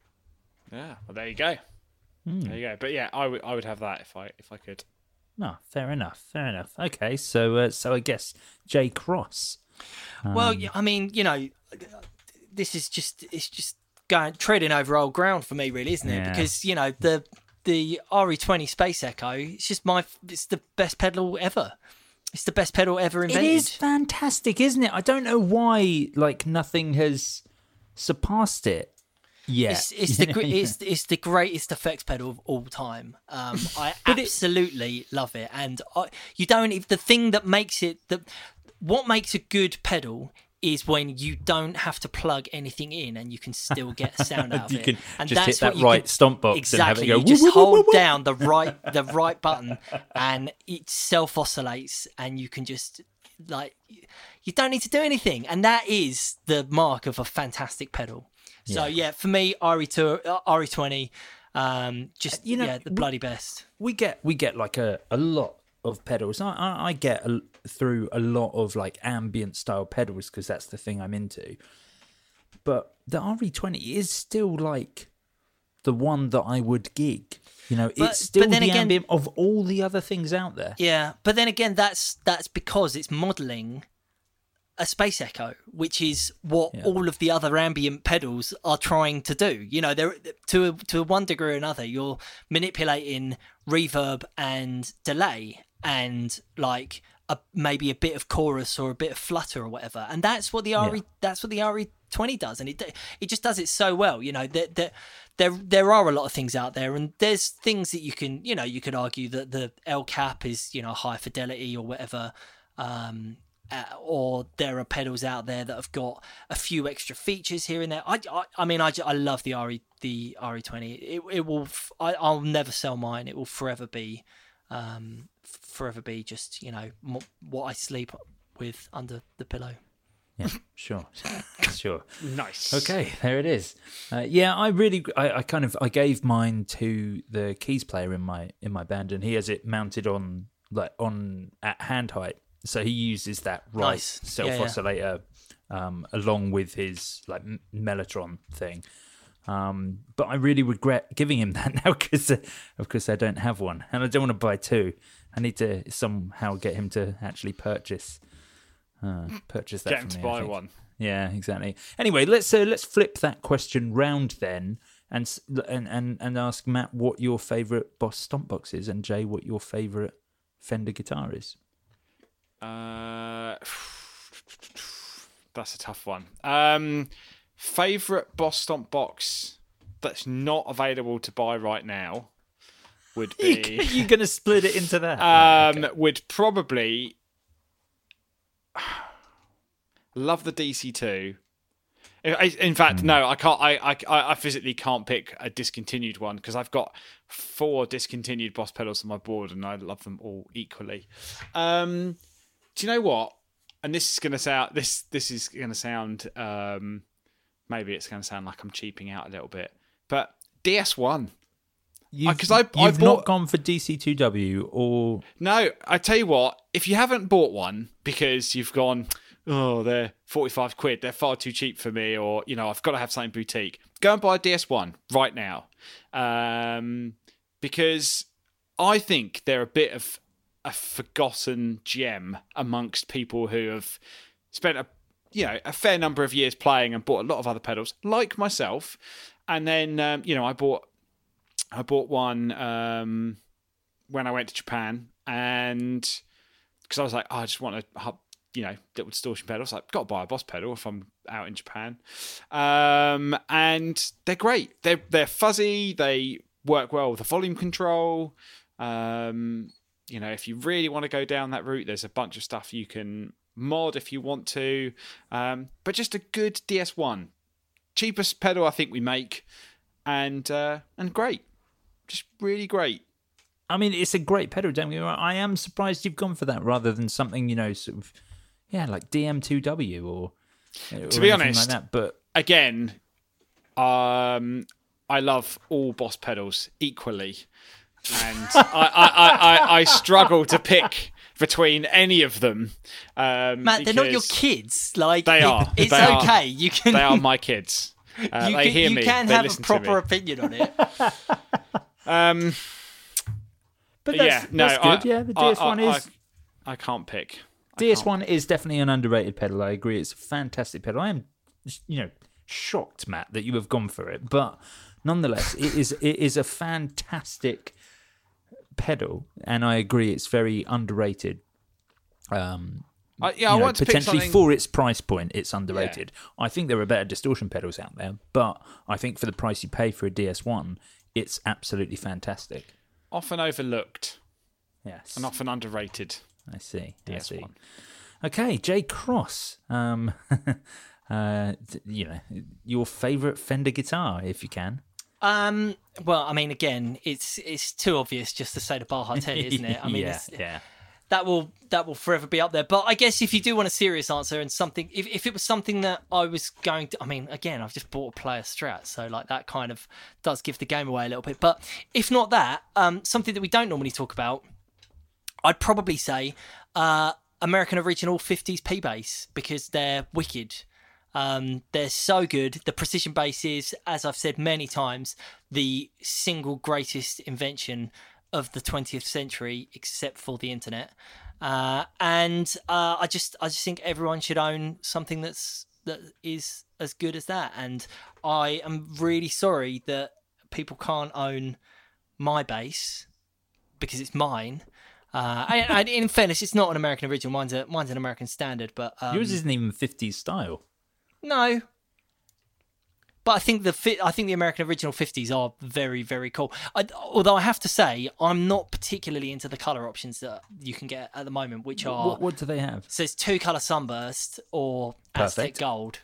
Speaker 6: Yeah, well, there you go.
Speaker 7: Hmm.
Speaker 6: There you go. But yeah, I would I would have that if I if I could.
Speaker 7: No, fair enough. Fair enough. Okay, so uh, so I guess J Cross.
Speaker 5: Well,
Speaker 7: Um,
Speaker 5: yeah, I mean, you know, this is just it's just going treading over old ground for me, really, isn't it?
Speaker 7: Yeah.
Speaker 5: Because you know the the R E twenty Space Echo, it's just my it's the best pedal ever. It's the best pedal ever
Speaker 7: It
Speaker 5: invented.
Speaker 7: is fantastic, isn't it? I don't know why like nothing has surpassed it yet.
Speaker 5: It's, it's the gr- it's it's the greatest effects pedal of all time. Um, I
Speaker 7: But it-
Speaker 5: absolutely love it, and I, you don't. If the thing that makes it the what makes a good pedal is when you don't have to plug anything in and you can still get sound out of
Speaker 7: You
Speaker 5: it.
Speaker 7: can
Speaker 5: And
Speaker 7: just
Speaker 5: that's
Speaker 7: hit that
Speaker 5: what you
Speaker 7: right
Speaker 5: can-
Speaker 7: stomp box and have it
Speaker 5: exactly.
Speaker 7: go
Speaker 5: You just
Speaker 7: woo, woo, woo,
Speaker 5: hold
Speaker 7: woo, woo.
Speaker 5: down the right the right button and it self oscillates, and you can just like you don't need to do anything, and that is the mark of a fantastic pedal. So yeah, for me, R E two, uh, R E twenty, um, just
Speaker 7: You know,
Speaker 5: yeah, the
Speaker 7: we-
Speaker 5: bloody best.
Speaker 7: we get we get like a, a lot of pedals. I, I, I get a, through a lot of like ambient style pedals because that's the thing I'm into. But the R E twenty is still like the one that I would gig. You know,
Speaker 5: But-
Speaker 7: it's still
Speaker 5: but then
Speaker 7: the
Speaker 5: again-
Speaker 7: ambient of all the other things out there.
Speaker 5: Yeah, but then again, that's that's because it's modelling a Space Echo, which is what
Speaker 7: Yeah.
Speaker 5: all of the other ambient pedals are trying to do. You know, they're to a, to one degree or another, you're manipulating reverb and delay and like a, maybe a bit of chorus or a bit of flutter or whatever, and that's what the R E
Speaker 7: Yeah.
Speaker 5: that's what the R E twenty does, and it it just does it so well. You know, there there there there are a lot of things out there, and there's things that you can you know you could argue that the L cap is you know high fidelity or whatever. Um, uh, or there are pedals out there that have got a few extra features here and there. I, I, I mean, I, I love the R E the R E twenty. It it will. f- I, I'll never sell mine. It will forever be, um, f- forever be just you know mo- what I sleep with under the pillow.
Speaker 7: Yeah, sure, sure.
Speaker 6: Nice.
Speaker 7: Okay, there it is. Uh, yeah, I really, I, I kind of, I gave mine to the keys player in my in my band, and he has it mounted on like on at hand height, so he uses that right
Speaker 5: Nice. Yeah,
Speaker 7: self oscillator um, along with his like m- Mellotron thing. Um, but I really regret giving him that now because, uh, of course, I don't have one, and I don't want to buy two. I need to somehow get him to actually purchase. Uh, purchase that
Speaker 6: Get
Speaker 7: from
Speaker 6: him to
Speaker 7: me, I
Speaker 6: buy
Speaker 7: think.
Speaker 6: one.
Speaker 7: Yeah, exactly. Anyway, let's uh, let's flip that question round then, and s- and and, and ask Matt what your favourite Boss Stomp box is, and Jay what your favourite Fender guitar is.
Speaker 6: Uh, that's a tough one. Um, favorite Boss Stomp box that's not available to buy right now would be.
Speaker 7: You're going to split it into that?
Speaker 6: Um, would probably love the D C two. In in fact, no, I can't. I, I I physically can't pick a discontinued one because I've got four discontinued Boss pedals on my board, and I love them all equally. Um, do you know what? and this is going to sound this this is going to sound um, maybe it's going to sound like I'm cheaping out a little bit, but D S one.
Speaker 7: You've,
Speaker 6: I, I,
Speaker 7: you've
Speaker 6: I bought,
Speaker 7: not gone for D C two W or
Speaker 6: no. I tell you what, if you haven't bought one because you've gone, oh, they're forty-five quid, they're far too cheap for me, or you know, I've got to have something boutique. Go and buy a D S one right now, um, because I think they're a bit of a forgotten gem amongst people who have spent a you know a fair number of years playing and bought a lot of other pedals, like myself, and then um, you know I bought. I bought one um, when I went to Japan, and because I was like, oh, I just want a you know little distortion pedal. So I was like, got to buy a Boss pedal if I'm out in Japan, um, and they're great. They're they're fuzzy. They work well with the volume control. Um, you know, if you really want to go down that route, there's a bunch of stuff you can mod if you want to. Um, but just a good D S one, cheapest pedal I think we make, and uh, and great. Just really great.
Speaker 7: I mean, it's a great pedal. Don't get me wrong. I am surprised you've gone for that rather than something, you know, sort of, yeah, like D M two W or, or
Speaker 6: to be honest,
Speaker 7: like that. But
Speaker 6: again, um, I love all Boss pedals equally, and I, I, I, I, I struggle to pick between any of them. Um,
Speaker 5: Matt, they're not your kids. Like
Speaker 6: they are.
Speaker 5: It's
Speaker 6: they
Speaker 5: okay.
Speaker 6: Are,
Speaker 5: You can.
Speaker 6: They are my kids. Uh,
Speaker 5: you
Speaker 6: they
Speaker 5: can,
Speaker 6: hear
Speaker 5: you
Speaker 6: me.
Speaker 5: can
Speaker 6: they
Speaker 5: have a
Speaker 6: listen to
Speaker 5: proper
Speaker 6: me.
Speaker 5: opinion on it.
Speaker 6: Um,
Speaker 7: but
Speaker 6: yeah,
Speaker 7: that's,
Speaker 6: no,
Speaker 7: that's good.
Speaker 6: I,
Speaker 7: yeah, the D S one
Speaker 6: I, I,
Speaker 7: is.
Speaker 6: I, I can't pick. I
Speaker 7: D S
Speaker 6: can't
Speaker 7: one is definitely an underrated pedal. I agree. It's a fantastic pedal. I am, you know, shocked, Matt, that you have gone for it. But nonetheless, it is it is a fantastic pedal, and I agree it's very underrated. Um,
Speaker 6: I, yeah,
Speaker 7: you
Speaker 6: I
Speaker 7: know,
Speaker 6: want to pick
Speaker 7: potentially
Speaker 6: something...
Speaker 7: for its price point, it's underrated. Yeah. I think there are better distortion pedals out there, but I think for the price you pay for a D S one, it's absolutely fantastic.
Speaker 6: Often overlooked.
Speaker 7: Yes.
Speaker 6: And often underrated.
Speaker 7: I see.
Speaker 6: D S one.
Speaker 7: I see. Okay, Jay Cross. Um, uh, you know, your favourite Fender guitar, if you can.
Speaker 5: Um. Well, I mean, again, it's it's too obvious just to say the Baja T, isn't it? I mean,
Speaker 7: yeah,
Speaker 5: it's,
Speaker 7: yeah.
Speaker 5: That will that will forever be up there. But I guess if you do want a serious answer and something, if, if it was something that I was going to, I mean, again, I've just bought a player Strat, so like that kind of does give the game away a little bit. But if not that, um, something that we don't normally talk about, I'd probably say uh, American Original fifties P-Bass, because they're wicked. Um, they're so good. The precision bass is, as I've said many times, the single greatest invention of the twentieth century, except for the internet. Uh, and uh, I just, I just think everyone should own something that's that is as good as that. And I am really sorry that people can't own my bass because it's mine. Uh, and, and in fairness, it's not an American original. Mine's a mine's an American standard, but um,
Speaker 7: yours isn't even fifties style.
Speaker 5: No, but I think the fi- I think the American original fifties are very, very cool. I, although I have to say, I'm not particularly into the color options that you can get at the moment, which are
Speaker 7: What, what do they have?
Speaker 5: so it's two color sunburst or Aztec
Speaker 7: Perfect.
Speaker 5: gold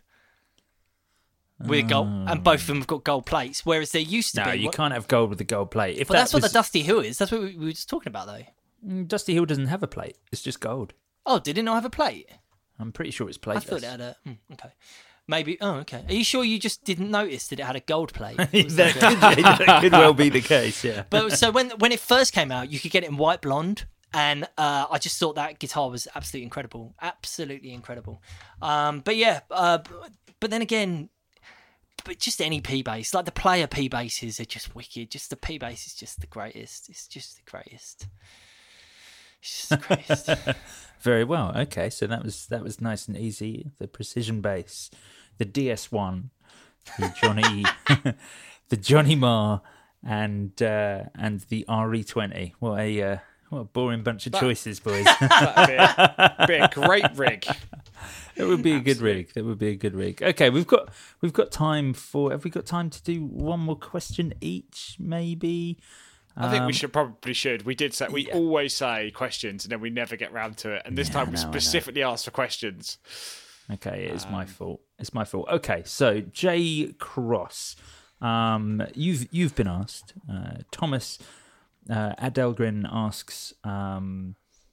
Speaker 5: with gold, and both of them have got gold plates. Whereas there used to
Speaker 7: No,
Speaker 5: be.
Speaker 7: you
Speaker 5: what,
Speaker 7: can't have gold with a gold plate. If
Speaker 5: But
Speaker 7: that
Speaker 5: that's what
Speaker 7: was,
Speaker 5: the Dusty Hill is. That's what we, we were just talking about, though.
Speaker 7: Mm, Dusty Hill doesn't have a plate. It's just gold.
Speaker 5: Oh, did it not have a plate?
Speaker 7: I'm pretty sure it's
Speaker 5: I
Speaker 7: plateless.
Speaker 5: thought it had a. Hmm, okay. Maybe. Oh, okay. Are you sure you just didn't notice that it had a gold plate?
Speaker 7: that, could, that could well be the case, yeah.
Speaker 5: But so when when it first came out, you could get it in white blonde, and uh, I just thought that guitar was absolutely incredible, absolutely incredible. Um, but yeah, uh, but then again, but just any P bass, like the player P basses are just wicked. Just the P bass is just the greatest. It's just the greatest. It's just the greatest.
Speaker 7: Very well. Okay, so that was that was nice and easy. The precision bass, the D S one, the Johnny, the Johnny Marr, and uh, and the R E twenty. What a uh, what a boring bunch of
Speaker 6: That-
Speaker 7: choices, boys.
Speaker 6: That'd be a, be a great rig.
Speaker 7: It would be a good rig. That would be a good rig. Okay, we've got we've got time for. Have we got time to do one more question each? Maybe.
Speaker 6: I think
Speaker 7: Um,
Speaker 6: we should probably should. We did say we
Speaker 7: yeah.
Speaker 6: always say questions and then we never get round to it. And this
Speaker 7: Yeah,
Speaker 6: time
Speaker 7: I
Speaker 6: we
Speaker 7: know, I know.
Speaker 6: specifically asked for questions.
Speaker 7: Okay, it is my
Speaker 6: Um,
Speaker 7: fault. It's my fault. Okay, so Jay Cross, um, you've you've been asked. Uh, Thomas uh, Adelgren asks, um,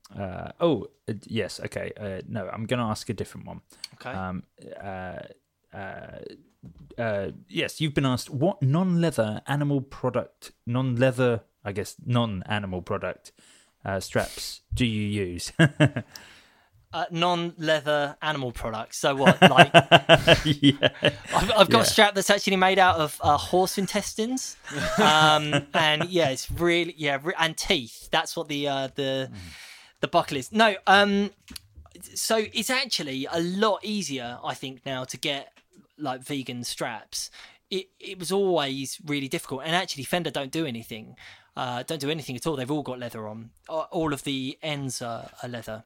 Speaker 7: uh, oh, uh, yes, okay. Uh, no, I'm going to ask a different one.
Speaker 5: Okay.
Speaker 7: Um, uh, uh, uh, yes, you've been asked what non-leather animal product, non-leather, I guess, non-animal product uh, straps do you use?
Speaker 5: Uh, non-leather animal products. So what? Like,
Speaker 7: yeah.
Speaker 5: I've, I've got
Speaker 7: Yeah.
Speaker 5: a strap that's actually made out of uh, horse intestines, um, and yeah, it's really yeah, re- and teeth. That's what the uh, the the buckle is. No, um, so it's actually a lot easier, I think, now to get like vegan straps. It it was always really difficult, and actually Fender don't do anything, uh, don't do anything at all. They've all got leather on. All of the ends are, are leather.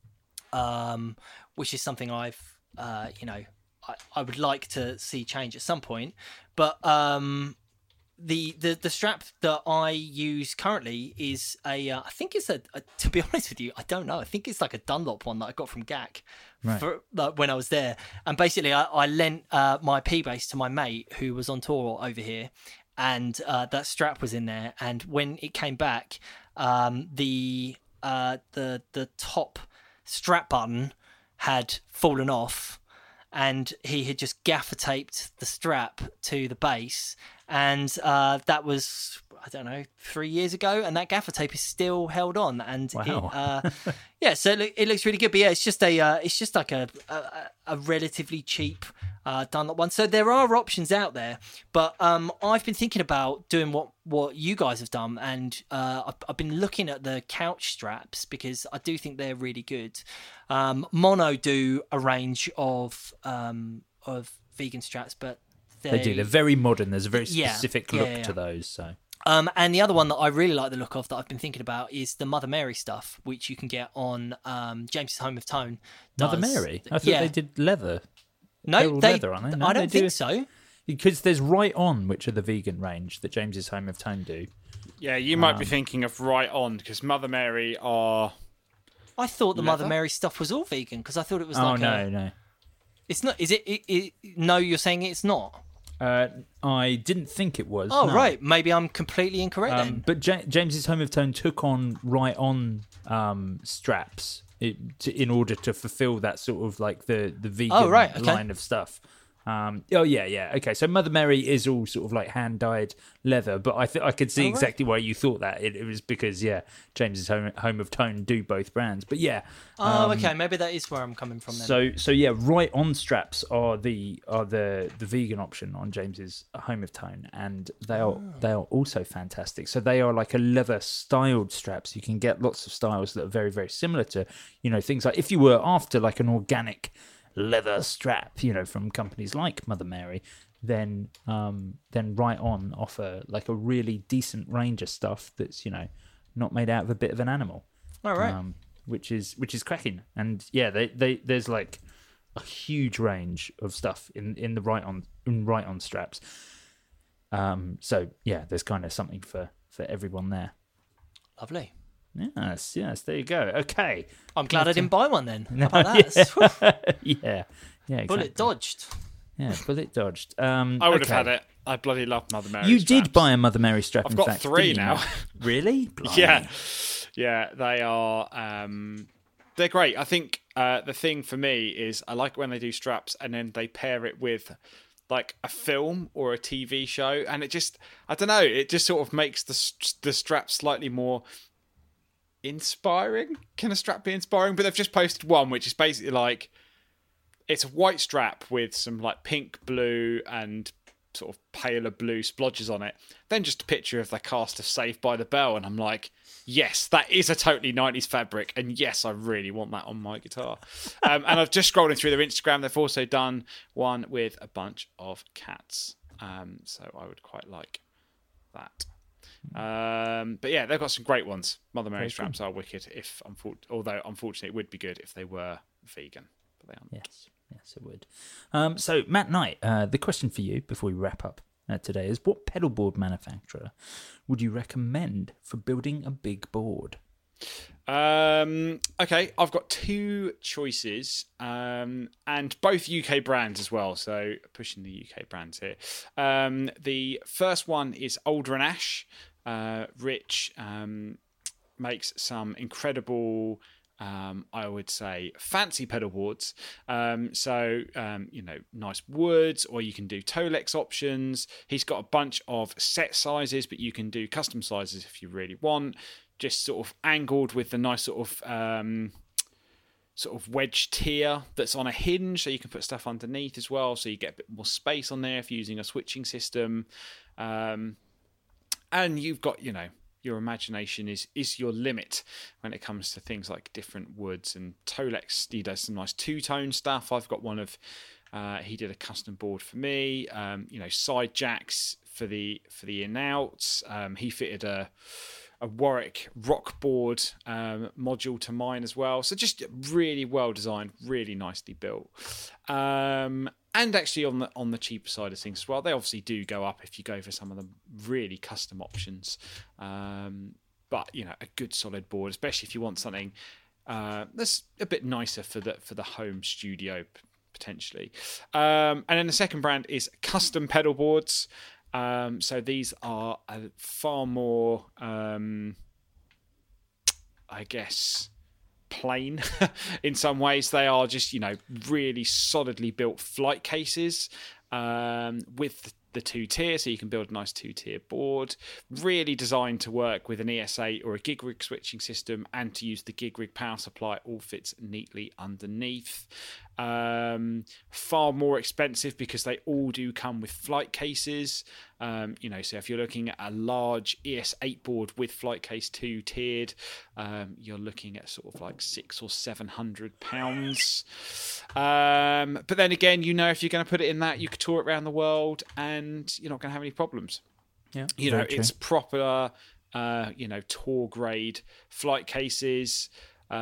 Speaker 5: Um, which is something I've, uh, you know, I, I would like to see change at some point. But um, the, the the strap that I use currently is a, uh, I think it's a, a, to be honest with you, I don't know. I think it's like a Dunlop one that I got from G A C
Speaker 7: Right.
Speaker 5: for, like, when I was there. And basically, I, I lent uh, my P-Bass to my mate who was on tour over here. And uh, that strap was in there. And when it came back, um, the uh, the the top strap button had fallen off, and he had just gaffer taped the strap to the bass, and uh, that was, I don't know, three years ago, and that gaffer tape is still held on, and
Speaker 7: Wow.
Speaker 5: it, uh, yeah, so it, look, it looks really good. But yeah, it's just a, uh, it's just like a a, a relatively cheap uh, Dunlop one. So there are options out there, but um, I've been thinking about doing what what you guys have done, and uh, I've, I've been looking at the couch straps because I do think they're really good. Um, Mono do a range of um, of vegan straps, but they,
Speaker 7: They do. They're very modern. There's a very
Speaker 5: Yeah.
Speaker 7: specific
Speaker 5: Yeah,
Speaker 7: look
Speaker 5: yeah, yeah.
Speaker 7: to those. So
Speaker 5: Um, and the other one that I really like the look of that I've been thinking about is the Mother Mary stuff, which you can get on um, James's Home of Tone.
Speaker 7: Mother
Speaker 5: does-
Speaker 7: Mary. I thought
Speaker 5: yeah.
Speaker 7: they did leather.
Speaker 5: No,
Speaker 7: They're all
Speaker 5: they,
Speaker 7: leather, aren't they? No,
Speaker 5: I don't
Speaker 7: they do-
Speaker 5: think so.
Speaker 7: Because there's Right On, which are the vegan range that James's Home of Tone do.
Speaker 6: Yeah, you might
Speaker 7: Um,
Speaker 6: be thinking of Right On because Mother Mary are.
Speaker 5: I thought the Mother
Speaker 6: Leather?
Speaker 5: Mary stuff was all vegan because I thought it was
Speaker 7: Oh
Speaker 5: like
Speaker 7: no,
Speaker 5: a,
Speaker 7: no.
Speaker 5: It's not. Is it, it, it? No, you're saying it's not.
Speaker 7: Uh, I didn't think it was.
Speaker 5: Oh
Speaker 7: no.
Speaker 5: right, maybe I'm completely incorrect
Speaker 7: Um,
Speaker 5: then.
Speaker 7: but Ja- James's Home of Tone took on Right On um, straps it, to, in order to fulfill that sort of like the the vegan
Speaker 5: Oh, right, okay.
Speaker 7: line of stuff. Um, oh yeah, yeah. Okay, so Mother Mary is all sort of like hand dyed leather, but I th- I could see
Speaker 5: Oh, right.
Speaker 7: exactly why you thought that. It, it was because yeah, James's Home Home of Tone do both brands, but yeah.
Speaker 5: Oh, okay, maybe that is where I'm coming from then.
Speaker 7: So so yeah, Right On straps are the are the the vegan option on James's Home of Tone, and they are
Speaker 5: Oh.
Speaker 7: they are also fantastic. So they are like a leather styled straps. You can get lots of styles that are very very similar to, you know, things like if you were after like an organic leather strap, you know, from companies like Mother Mary, then um then Right On offer like a really decent range of stuff that's, you know, not made out of a bit of an animal.
Speaker 5: All right.
Speaker 7: Um, which is which is cracking. And yeah, they, they there's like a huge range of stuff in, in the Right On in Right On straps. Um, so yeah, there's kind of something for, for everyone there.
Speaker 5: Lovely.
Speaker 7: Yes, yes, there you go. Okay.
Speaker 5: I'm glad I didn't buy one then. How
Speaker 7: No,
Speaker 5: about that?
Speaker 7: yeah. yeah, yeah, exactly.
Speaker 5: Bullet dodged.
Speaker 7: Yeah, bullet dodged. Um,
Speaker 6: I would
Speaker 7: okay.
Speaker 6: have had it. I bloody love Mother Mary.
Speaker 7: You
Speaker 6: straps.
Speaker 7: did buy a Mother Mary strap.
Speaker 6: I've
Speaker 7: in
Speaker 6: got
Speaker 7: fact,
Speaker 6: three
Speaker 7: didn't you,
Speaker 6: now.
Speaker 7: Matt? Really? Blimey.
Speaker 6: Yeah, yeah, they are. Um, they're great. I think uh, the thing for me is I like when they do straps and then they pair it with like a film or a T V show, and it just, I don't know, it just sort of makes the the strap slightly more inspiring. Can a strap be inspiring? But they've just posted one which is basically like it's a white strap with some like pink, blue, and sort of paler blue splodges on it. Then just a picture of the cast of Saved by the Bell, and I'm like, yes, that is a totally nineties fabric, and yes, I really want that on my guitar. Um, and I've just scrolling through their Instagram. They've also done one with a bunch of cats, um, so I would quite like that. Um, but yeah, they've got some great ones. Mother Mary
Speaker 7: Very
Speaker 6: straps are wicked. If unfor- although unfortunately, it would be good if they were vegan, but they aren't.
Speaker 7: Yes, yes, it would. Um, so, Matt Knight, uh, the question for you before we wrap up uh, today is: what pedal board manufacturer would you recommend for building a big board?
Speaker 6: Um, okay, I've got two choices, um, and both U K brands as well. So pushing the U K brands here. Um, the first one is Alder and Ash, uh, Rich, um, makes some incredible, um, I would say, fancy pedal boards. Um, so, um, you know, nice woods, or you can do Tolex options. He's got a bunch of set sizes, but you can do custom sizes if you really want. Just sort of angled with the nice sort of um, sort of wedge tier that's on a hinge, so you can put stuff underneath as well. So you get a bit more space on there if you're using a switching system. Um, and you've got, you know, your imagination is is your limit when it comes to things like different woods. And Tolex, he does some nice two-tone stuff. I've got one of, uh, he did a custom board for me. Um, you know, side jacks for the for the in-outs. Um, he fitted a a Warwick rock board um, module to mine as well. So just really well designed, really nicely built. Um, and actually on the on the cheaper side of things as well. They obviously do go up if you go for some of the really custom options. Um, but, you know, a good solid board, especially if you want something uh, that's a bit nicer for the for the home studio potentially. Um, and then the second brand is Custom Pedal Boards. Um, so these are a far more, um, I guess, plain in some ways. They are just, you know, really solidly built flight cases um, with the two tier, so you can build a nice two tier board. Really designed to work with an E S eight or a gig rig switching system, and to use the gig rig power supply. All fits neatly underneath. Um, far more expensive because they all do come with flight cases. Um, you know, so if you're looking at a large E S eight board with flight case two tiered, um, you're looking at sort of like six or seven hundred pounds. Um, but then again, you know, if you're going to put it in that, you could tour it around the world, and you're not going to have any problems.
Speaker 7: Yeah,
Speaker 6: you know, it's proper, uh, you know, tour grade flight cases.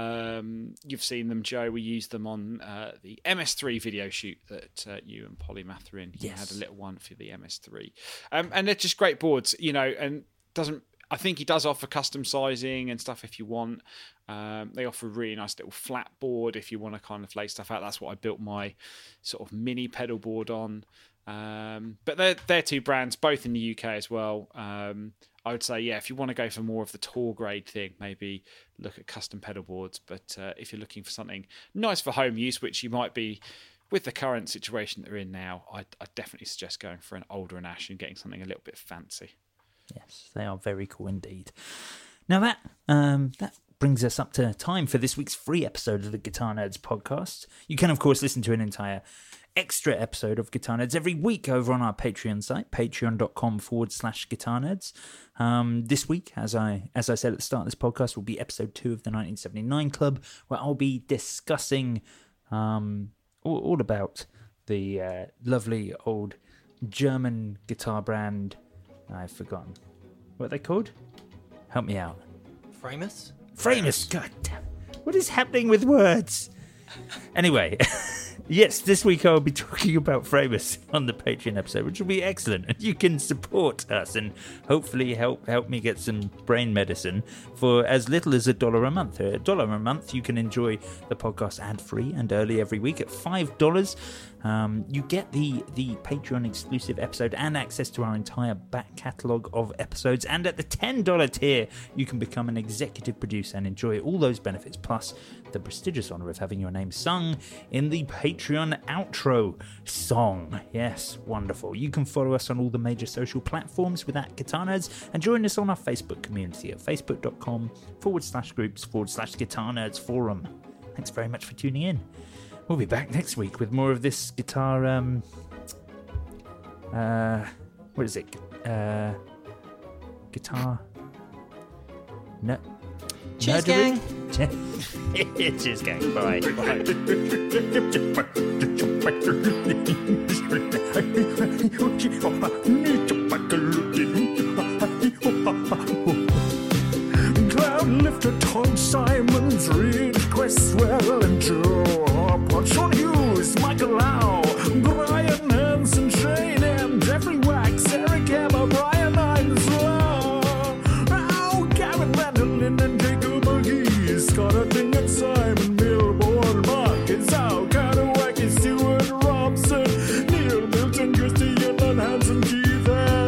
Speaker 6: Um, you've seen them, Joe. We used them on uh, the M S three video shoot that uh, you and Polymath were in. You
Speaker 7: Yes.
Speaker 6: had a little one for the M S three, um, and they're just great boards, you know. And doesn't I think he does offer custom sizing and stuff if you want. Um, they offer a really nice little flat board if you want to kind of lay stuff out. That's what I built my sort of mini pedal board on. Um, but they're they're two brands, both in the U K as well. Um, I would say, yeah, if you want to go for more of the tour grade thing, maybe look at Custom Pedal Boards. But uh, if you're looking for something nice for home use, which you might be with the current situation that we're in now, I'd, I'd definitely suggest going for an Aldrin Ash and getting something a little bit fancy.
Speaker 7: Yes, they are very cool indeed. Now that um, that brings us up to time for this week's free episode of the Guitar Nerds podcast. You can, of course, listen to an entire extra episode of Guitar Nerds every week over on our Patreon site, patreon.com forward slash Guitar Nerds. Um, this week, as I as I said at the start of this podcast, will be episode two of the nineteen seventy-nine Club, where I'll be discussing um, all, all about the uh, lovely old German guitar brand. I've forgotten. What are they called? Help me out.
Speaker 5: Framus?
Speaker 7: Framus. God damn. What is happening with words? Anyway, yes, this week I'll be talking about Framus on the Patreon episode, which will be excellent. And you can support us and hopefully help help me get some brain medicine for as little as a dollar a month. A dollar a month, you can enjoy the podcast ad-free and early every week. At five dollars, um, you get the, the Patreon exclusive episode and access to our entire back catalogue of episodes. And at the ten dollars tier, you can become an executive producer and enjoy all those benefits, plus the prestigious honour of having your name sung in the Patreon outro song. Yes, wonderful. You can follow us on all the major social platforms with at Guitar Nerds, and join us on our Facebook community at facebook.com forward slash groups forward slash Guitar Nerds forum. Thanks very much for tuning in. We'll be back next week with more of this guitar, um, uh, what is it? Uh, guitar, no.
Speaker 5: Cheers,
Speaker 7: nerdery?
Speaker 5: gang.
Speaker 7: Cheers, gang. Bye.
Speaker 8: Cloud lifter Tom Simons, Reed Cresswell and Joe Hopper, Sean Hughes, Michael Lau, Brian Hansen, Shane M, Jeffrey Wax, Eric Hammer, Brian Einslow, oh, Gavin Mandolin and Jacob McGee, Scott Hutting and Simon Milborn, Marcus Howe, Carter Wacky, Stuart Robson, Neil Milton, Christian and Hansen, Keith and